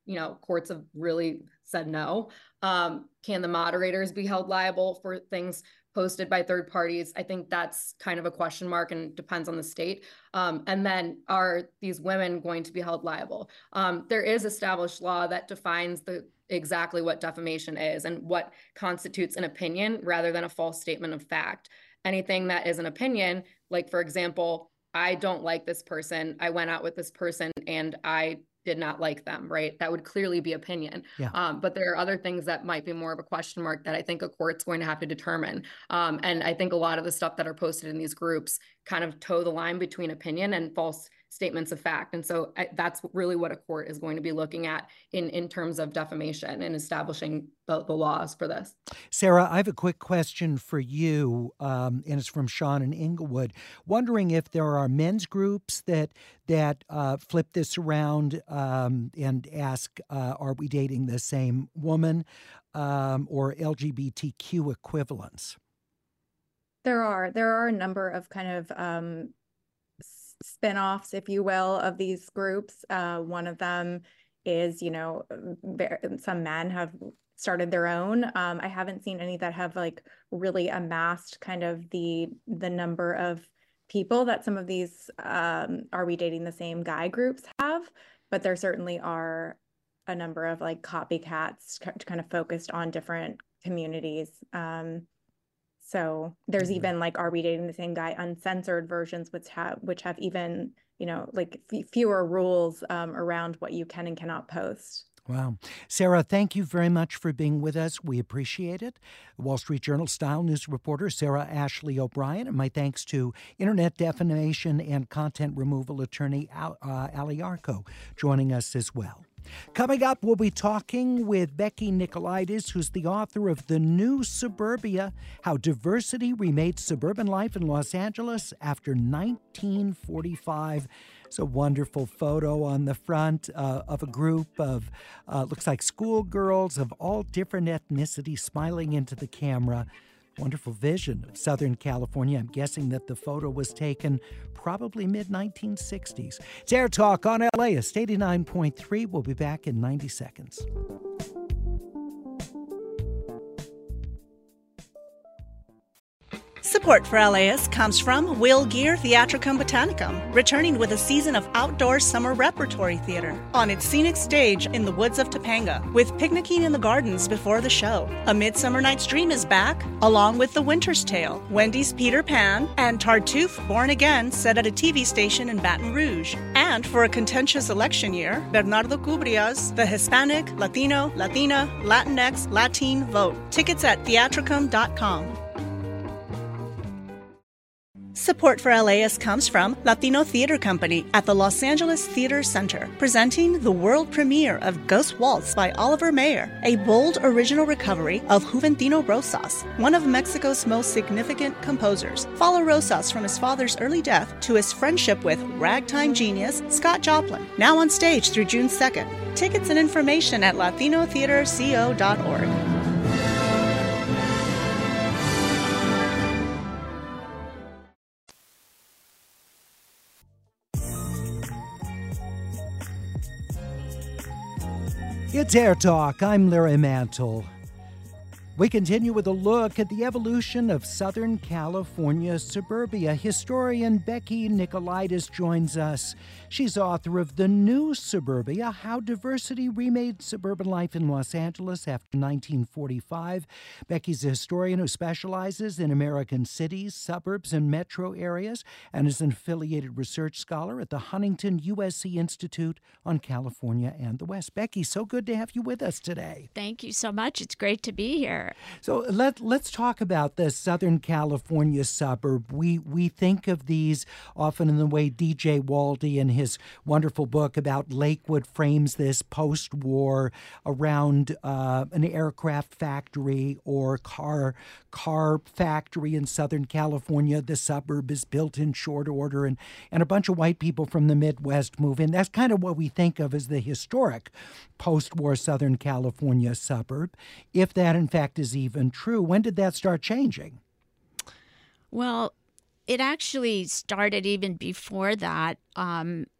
courts have really said no. Can the moderators be held liable for things posted by third parties? I think that's kind of a question mark and depends on the state. And then are these women going to be held liable? There is established law that defines exactly what defamation is and what constitutes an opinion rather than a false statement of fact. Anything that is an opinion, like for example, I don't like this person, I went out with this person and I did not like them, right? That would clearly be opinion. Yeah. But there are other things that might be more of a question mark that I think a court's going to have to determine. And I think a lot of the stuff that are posted in these groups kind of toe the line between opinion and false statements of fact. And so that's really what a court is going to be looking at in terms of defamation and establishing the laws for this. Sarah, I have a quick question for you, and it's from Sean in Inglewood, wondering if there are men's groups that flip this around and ask, are we dating the same woman, or LGBTQ equivalents? There are a number of kind of spin-offs, if you will, of these groups. One of them is, some men have started their own. I haven't seen any that have like really amassed kind of the number of people that some of these Are We Dating the Same Guy groups have, but there certainly are a number of like copycats kind of focused on different communities. So there's even like Are We Dating the Same Guy uncensored versions, which have even, like fewer rules around what you can and cannot post. Wow. Sarah, thank you very much for being with us. We appreciate it. Wall Street Journal style news reporter Sarah Ashley O'Brien. And my thanks to Internet defamation and content removal attorney Ali Arco joining us as well. Coming up, we'll be talking with Becky Nicolaides, who's the author of The New Suburbia, How Diversity Remade Suburban Life in Los Angeles After 1945. It's a wonderful photo on the front of a group of, looks like schoolgirls of all different ethnicities smiling into the camera. Wonderful vision of Southern California. I'm guessing that the photo was taken probably mid-1960s. It's Air Talk on LAist 89.3. We'll be back in 90 seconds. Support for LAist comes from Will Geer Theatricum Botanicum, returning with a season of outdoor summer repertory theater on its scenic stage in the woods of Topanga, with picnicking in the gardens before the show. A Midsummer Night's Dream is back, along with The Winter's Tale, Wendy's Peter Pan, and Tartuffe Born Again, set at a TV station in Baton Rouge. And for a contentious election year, Bernardo Cubria's The Hispanic, Latino, Latina, Latinx, Latin Vote. Tickets at theatricum.com. Support for LAist comes from Latino Theater Company at the Los Angeles Theater Center, presenting the world premiere of Ghost Waltz by Oliver Mayer, a bold original recovery of Juventino Rosas, one of Mexico's most significant composers. Follow Rosas from his father's early death to his friendship with ragtime genius Scott Joplin, now on stage through June 2nd. Tickets and information at latinotheaterco.org. It's Air Talk. I'm Larry Mantle. We continue with a look at the evolution of Southern California suburbia. Historian Becky Nicolaides joins us. She's author of The New Suburbia, How Diversity Remade Suburban Life in Los Angeles After 1945. Becky's a historian who specializes in American cities, suburbs, and metro areas, and is an affiliated research scholar at the Huntington USC Institute on California and the West. Becky, so good to have you with us today. Thank you so much. It's great to be here. So let's talk about the Southern California suburb. We think of these often in the way DJ Walde in his wonderful book about Lakewood frames this post-war around an aircraft factory or car factory in Southern California. The suburb is built in short order and a bunch of white people from the Midwest move in. That's kind of what we think of as the historic post-war Southern California suburb. If that, in fact, is even true, when did that start changing? Well, it actually started even before that.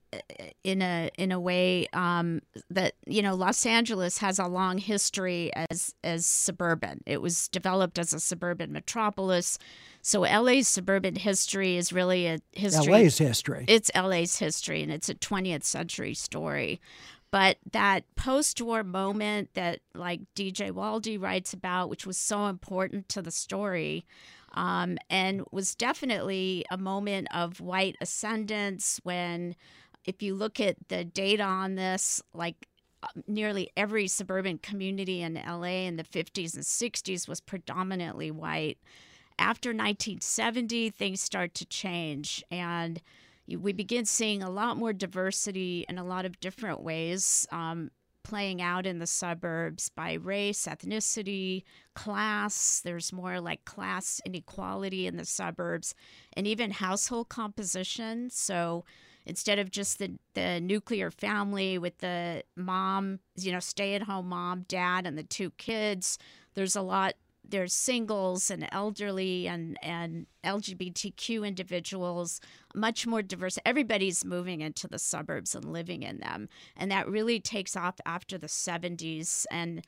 in a way that, you know, Los Angeles has a long history as suburban. It was developed as a suburban metropolis. So LA's suburban history is really a history. LA's history. It's LA's history, and it's a 20th century story. But that post-war moment that, like, DJ Walde writes about, which was so important to the story, and was definitely a moment of white ascendance when, if you look at the data on this, like nearly every suburban community in LA in the 50s and 60s was predominantly white. After 1970, things start to change, and we begin seeing a lot more diversity in a lot of different ways playing out in the suburbs by race, ethnicity, class. There's more like class inequality in the suburbs, and even household composition. So instead of just the nuclear family with the mom, you know, stay-at-home mom, dad, and the two kids, there's singles and elderly and LGBTQ individuals, much more diverse. Everybody's moving into the suburbs and living in them. And that really takes off after the 70s. And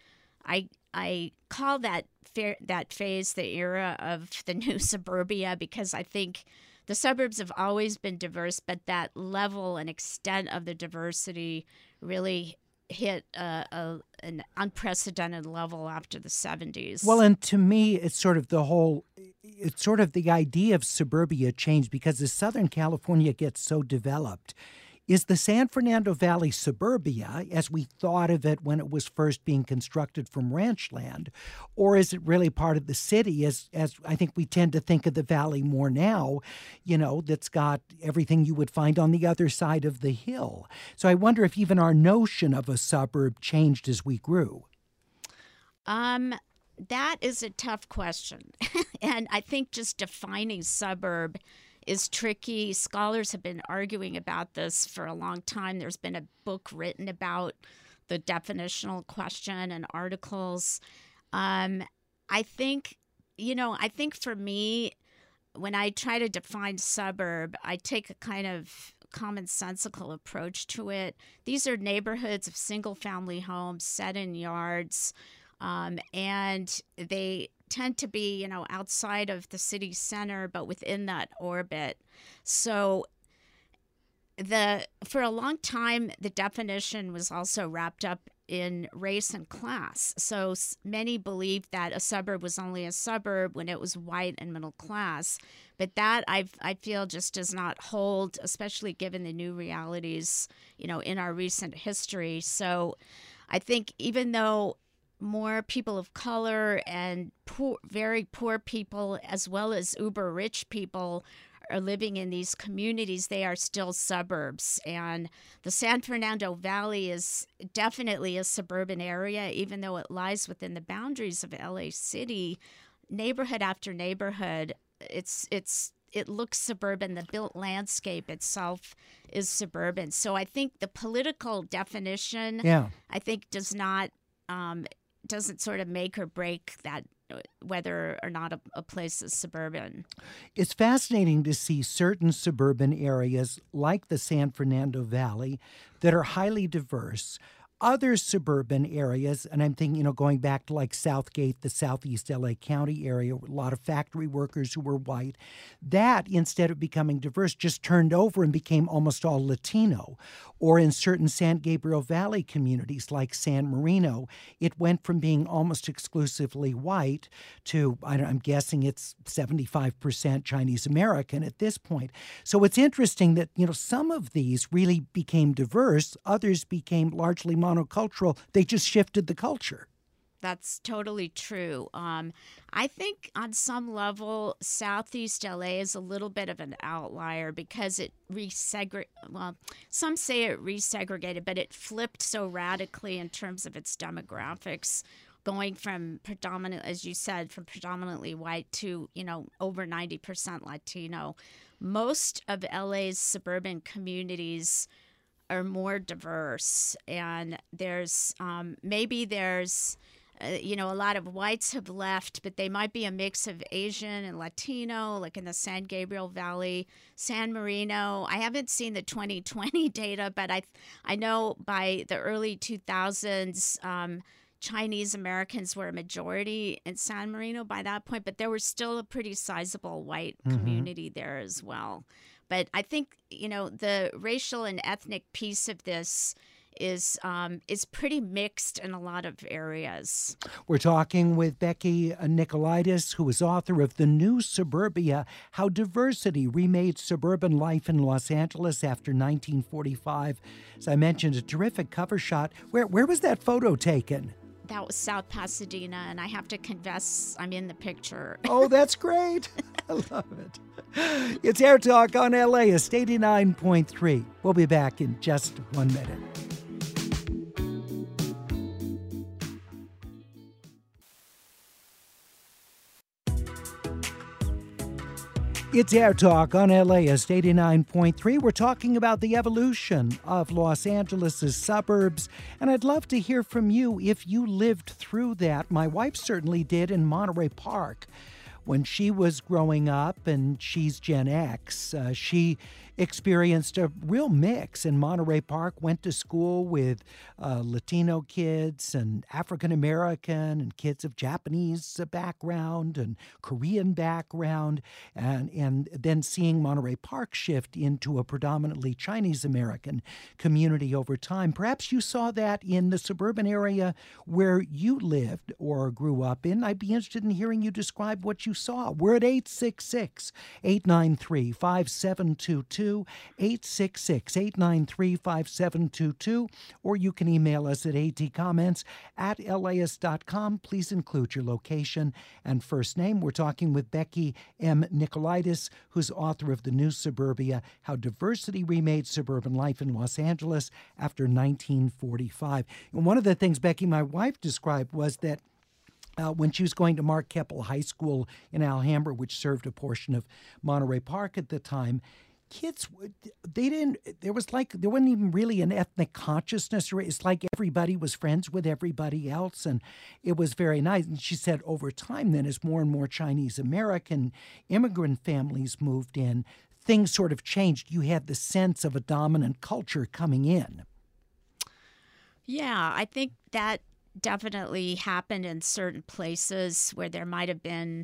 I call that phase the era of the new suburbia, because I think the suburbs have always been diverse, but that level and extent of the diversity really hit an unprecedented level after the 70s. Well, and to me, it's sort of the idea of suburbia changed because as Southern California gets so developed, is the San Fernando Valley suburbia, as we thought of it when it was first being constructed from ranch land, or is it really part of the city, as I think we tend to think of the valley more now, you know, that's got everything you would find on the other side of the hill. So I wonder if even our notion of a suburb changed as we grew. That is a tough question. And I think just defining suburb is tricky. Scholars have been arguing about this for a long time. There's been a book written about the definitional question and articles. I think for me, when I try to define suburb, I take a kind of commonsensical approach to it. These are neighborhoods of single-family homes set in yards, and they tend to be, you know, outside of the city center, but within that orbit. So for a long time, the definition was also wrapped up in race and class. So many believed that a suburb was only a suburb when it was white and middle class. But that I feel just does not hold, especially given the new realities, you know, in our recent history. So I think even though more people of color and very poor people, as well as uber rich people, are living in these communities, they are still suburbs. And the San Fernando Valley is definitely a suburban area, even though it lies within the boundaries of LA City. Neighborhood after neighborhood, it looks suburban. The built landscape itself is suburban. So I think the political definition, I think, doesn't sort of make or break that, whether or not a place is suburban. It's fascinating to see certain suburban areas like the San Fernando Valley that are highly diverse. Other suburban areas, and I'm thinking, you know, going back to like Southgate, the Southeast LA County area, a lot of factory workers who were white, that instead of becoming diverse just turned over and became almost all Latino. Or in certain San Gabriel Valley communities like San Marino, it went from being almost exclusively white to, I'm guessing it's 75% Chinese American at this point. So it's interesting that, you know, some of these really became diverse, others became largely monocultural. They just shifted the culture. That's totally true. I think on some level, Southeast LA is a little bit of an outlier because it some say it resegregated, but it flipped so radically in terms of its demographics, going from as you said, from predominantly white to, you know, over 90% Latino. Most of LA's suburban communities are more diverse, and there's a lot of whites have left, but they might be a mix of Asian and Latino, like in the San Gabriel Valley, San Marino. I haven't seen the 2020 data, but I know by the early 2000s, Chinese Americans were a majority in San Marino by that point, but there was still a pretty sizable white community there as well. But I think, the racial and ethnic piece of this is pretty mixed in a lot of areas. We're talking with Becky Nicolaitis, who is author of The New Suburbia, How Diversity Remade Suburban Life in Los Angeles After 1945. As I mentioned, a terrific cover shot. Where was that photo taken? That was South Pasadena, and I have to confess I'm in the picture. Oh, that's great. I love it. It's Air Talk on LAist 89.3. We'll be back in just 1 minute. It's Air Talk on LAist 89.3. We're talking about the evolution of Los Angeles' suburbs, and I'd love to hear from you if you lived through that. My wife certainly did in Monterey Park when she was growing up, and she's Gen X. She experienced a real mix in Monterey Park, went to school with Latino kids and African American and kids of Japanese background and Korean background, and then seeing Monterey Park shift into a predominantly Chinese American community over time. Perhaps you saw that in the suburban area where you lived or grew up in. I'd be interested in hearing you describe what you saw. We're at 866-893-5722. 866-893-5722, or you can email us at atcomments@laist.com. Please include your location and first name. We're talking with Becky M. Nicolaitis, who's author of The New Suburbia, How Diversity Remade Suburban Life in Los Angeles After 1945. And one of the things, Becky, my wife described was that when she was going to Mark Keppel High School in Alhambra, which served a portion of Monterey Park at the time, kids, there wasn't even really an ethnic consciousness. It's like everybody was friends with everybody else, and it was very nice. And she said over time then, as more and more Chinese American immigrant families moved in, things sort of changed. You had the sense of a dominant culture coming in. Yeah, I think that definitely happened in certain places where there might have been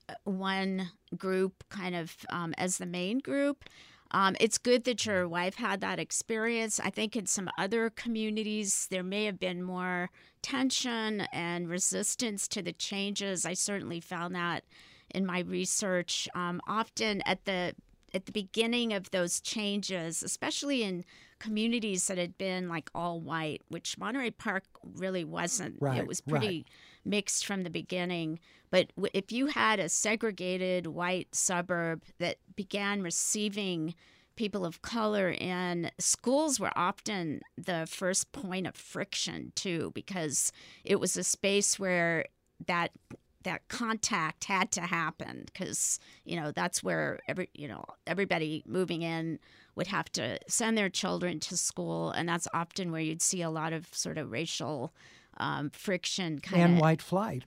one group kind of as the main group. It's good that your wife had that experience. I think in some other communities, there may have been more tension and resistance to the changes. I certainly found that in my research. Often at the beginning of those changes, especially in communities that had been like all white, which Monterey Park really wasn't. Right, it was pretty mixed from the beginning. But if you had a segregated white suburb that began receiving people of color in, schools were often the first point of friction too, because it was a space where that contact had to happen, because that's where everybody moving in would have to send their children to school, and that's often where you'd see a lot of sort of racial friction and white flight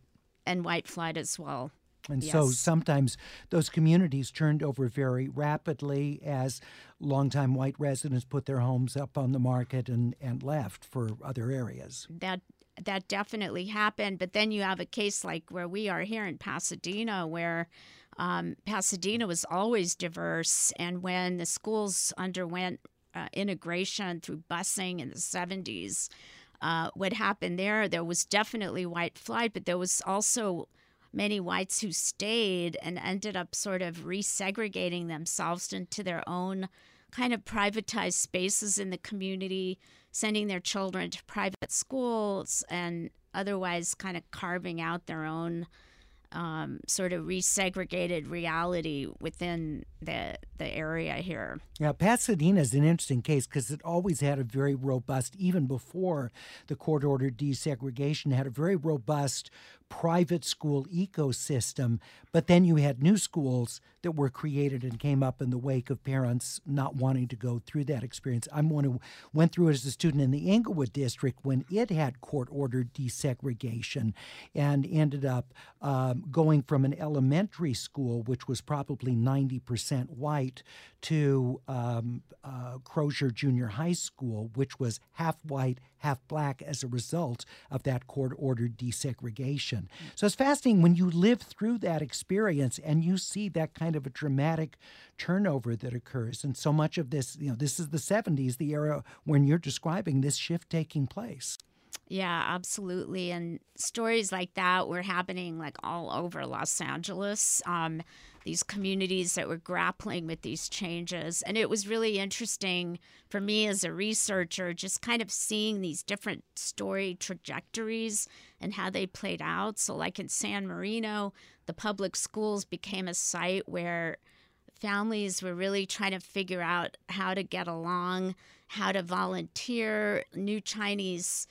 as well. And yes. So sometimes those communities turned over very rapidly as longtime white residents put their homes up on the market and left for other areas. That definitely happened. But then you have a case like where we are here in Pasadena, where Pasadena was always diverse. And when the schools underwent integration through busing in the 70s, what happened there was definitely white flight, but there was also many whites who stayed and ended up sort of resegregating themselves into their own kind of privatized spaces in the community, sending their children to private schools and otherwise kind of carving out their own sort of resegregated reality within the area here. Yeah, Pasadena is an interesting case because it always had a very robust, even before the court-ordered desegregation, had a very robust private school ecosystem, but then you had new schools that were created and came up in the wake of parents not wanting to go through that experience. I'm one who went through it as a student in the Englewood district when it had court-ordered desegregation and ended up going from an elementary school, which was probably 90% white, to Crozier Junior High School, which was half white, half black as a result of that court-ordered desegregation. So it's fascinating when you live through that experience and you see that kind of a dramatic turnover that occurs. And so much of this, this is the 70s, the era when you're describing this shift taking place. Yeah, absolutely. And stories like that were happening like all over Los Angeles. These communities that were grappling with these changes. And it was really interesting for me as a researcher, just kind of seeing these different story trajectories and how they played out. So like in San Marino, the public schools became a site where families were really trying to figure out how to get along, how to volunteer. New Chinese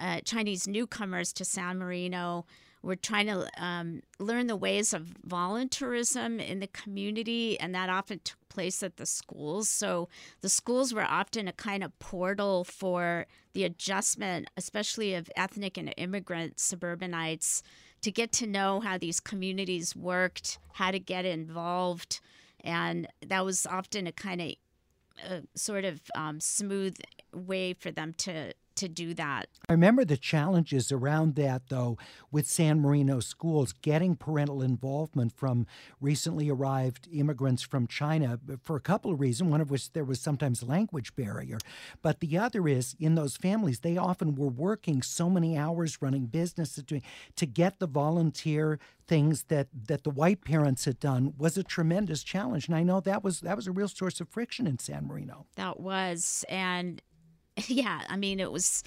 newcomers to San Marino were trying to learn the ways of volunteerism in the community, and that often took place at the schools. So the schools were often a kind of portal for the adjustment, especially of ethnic and immigrant suburbanites, to get to know how these communities worked, how to get involved. And that was often a kind of sort of smooth way for them to do that. I remember the challenges around that, though, with San Marino schools, getting parental involvement from recently arrived immigrants from China for a couple of reasons, one of which there was sometimes a language barrier. But the other is, in those families, they often were working so many hours running businesses to get the volunteer things that the white parents had done was a tremendous challenge. And I know that was a real source of friction in San Marino. That was, and yeah, I mean, it was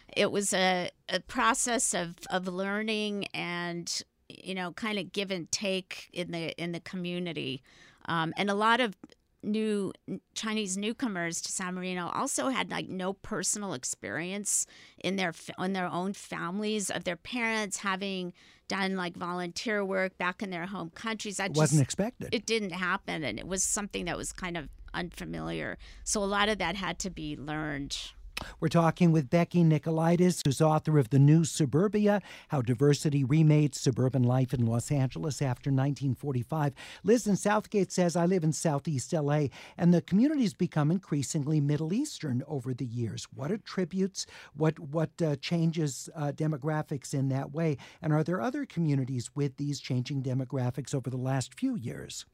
a process of learning and, kind of give and take in the community. And a lot of new Chinese newcomers to San Marino also had like no personal experience in their own families of their parents having done like volunteer work back in their home countries. That wasn't expected. It didn't happen, and it was something that was kind of unfamiliar. So a lot of that had to be learned. We're talking with Becky Nicolaitis, who's author of The New Suburbia, How Diversity Remade Suburban Life in Los Angeles After 1945. Liz in Southgate says, I live in Southeast L.A., and the community's become increasingly Middle Eastern over the years. What attributes, what changes demographics in that way? And are there other communities with these changing demographics over the last few years?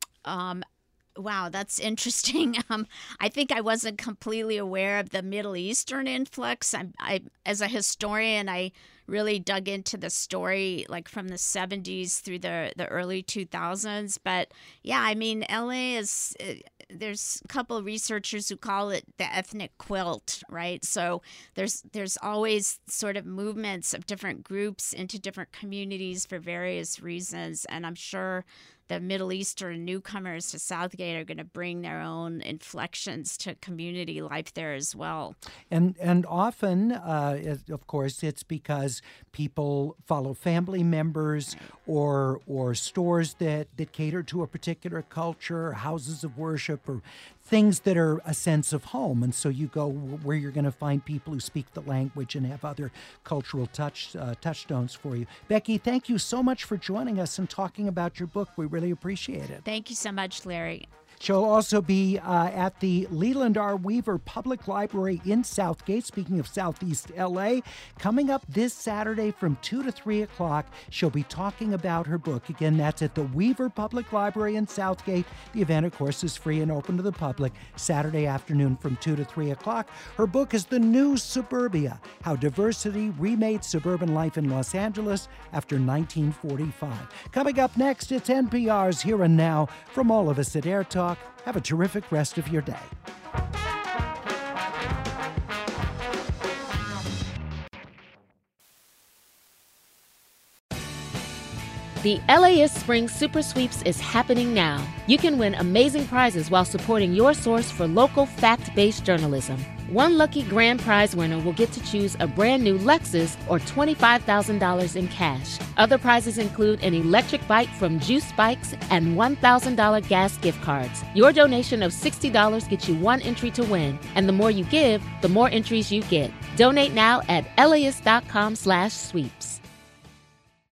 Wow, that's interesting. I think I wasn't completely aware of the Middle Eastern influx. I as a historian, I really dug into the story like from the 70s through the early 2000s. But yeah, I mean, LA is, there's a couple of researchers who call it the ethnic quilt, right? So there's always sort of movements of different groups into different communities for various reasons. And I'm sure the Middle Eastern newcomers to Southgate are going to bring their own inflections to community life there as well. And often, of course, it's because people follow family members or stores that cater to a particular culture, houses of worship, or things that are a sense of home. And so you go where you're going to find people who speak the language and have other cultural touchstones for you. Becky, thank you so much for joining us and talking about your book. We really appreciate it. Thank you so much, Larry. She'll also be at the Leland R. Weaver Public Library in Southgate, speaking of Southeast L.A. Coming up this Saturday from 2 to 3 o'clock, she'll be talking about her book. Again, that's at the Weaver Public Library in Southgate. The event, of course, is free and open to the public Saturday afternoon from 2 to 3 o'clock. Her book is The New Suburbia, How Diversity Remade Suburban Life in Los Angeles After 1945. Coming up next, it's NPR's Here and Now from all of us at Air Talk. Have a terrific rest of your day. The LAist Spring Super Sweeps is happening now. You can win amazing prizes while supporting your source for local fact-based journalism. One lucky grand prize winner will get to choose a brand new Lexus or $25,000 in cash. Other prizes include an electric bike from Juice Bikes and $1,000 gas gift cards. Your donation of $60 gets you one entry to win, and the more you give, the more entries you get. Donate now at LAist.com/sweeps.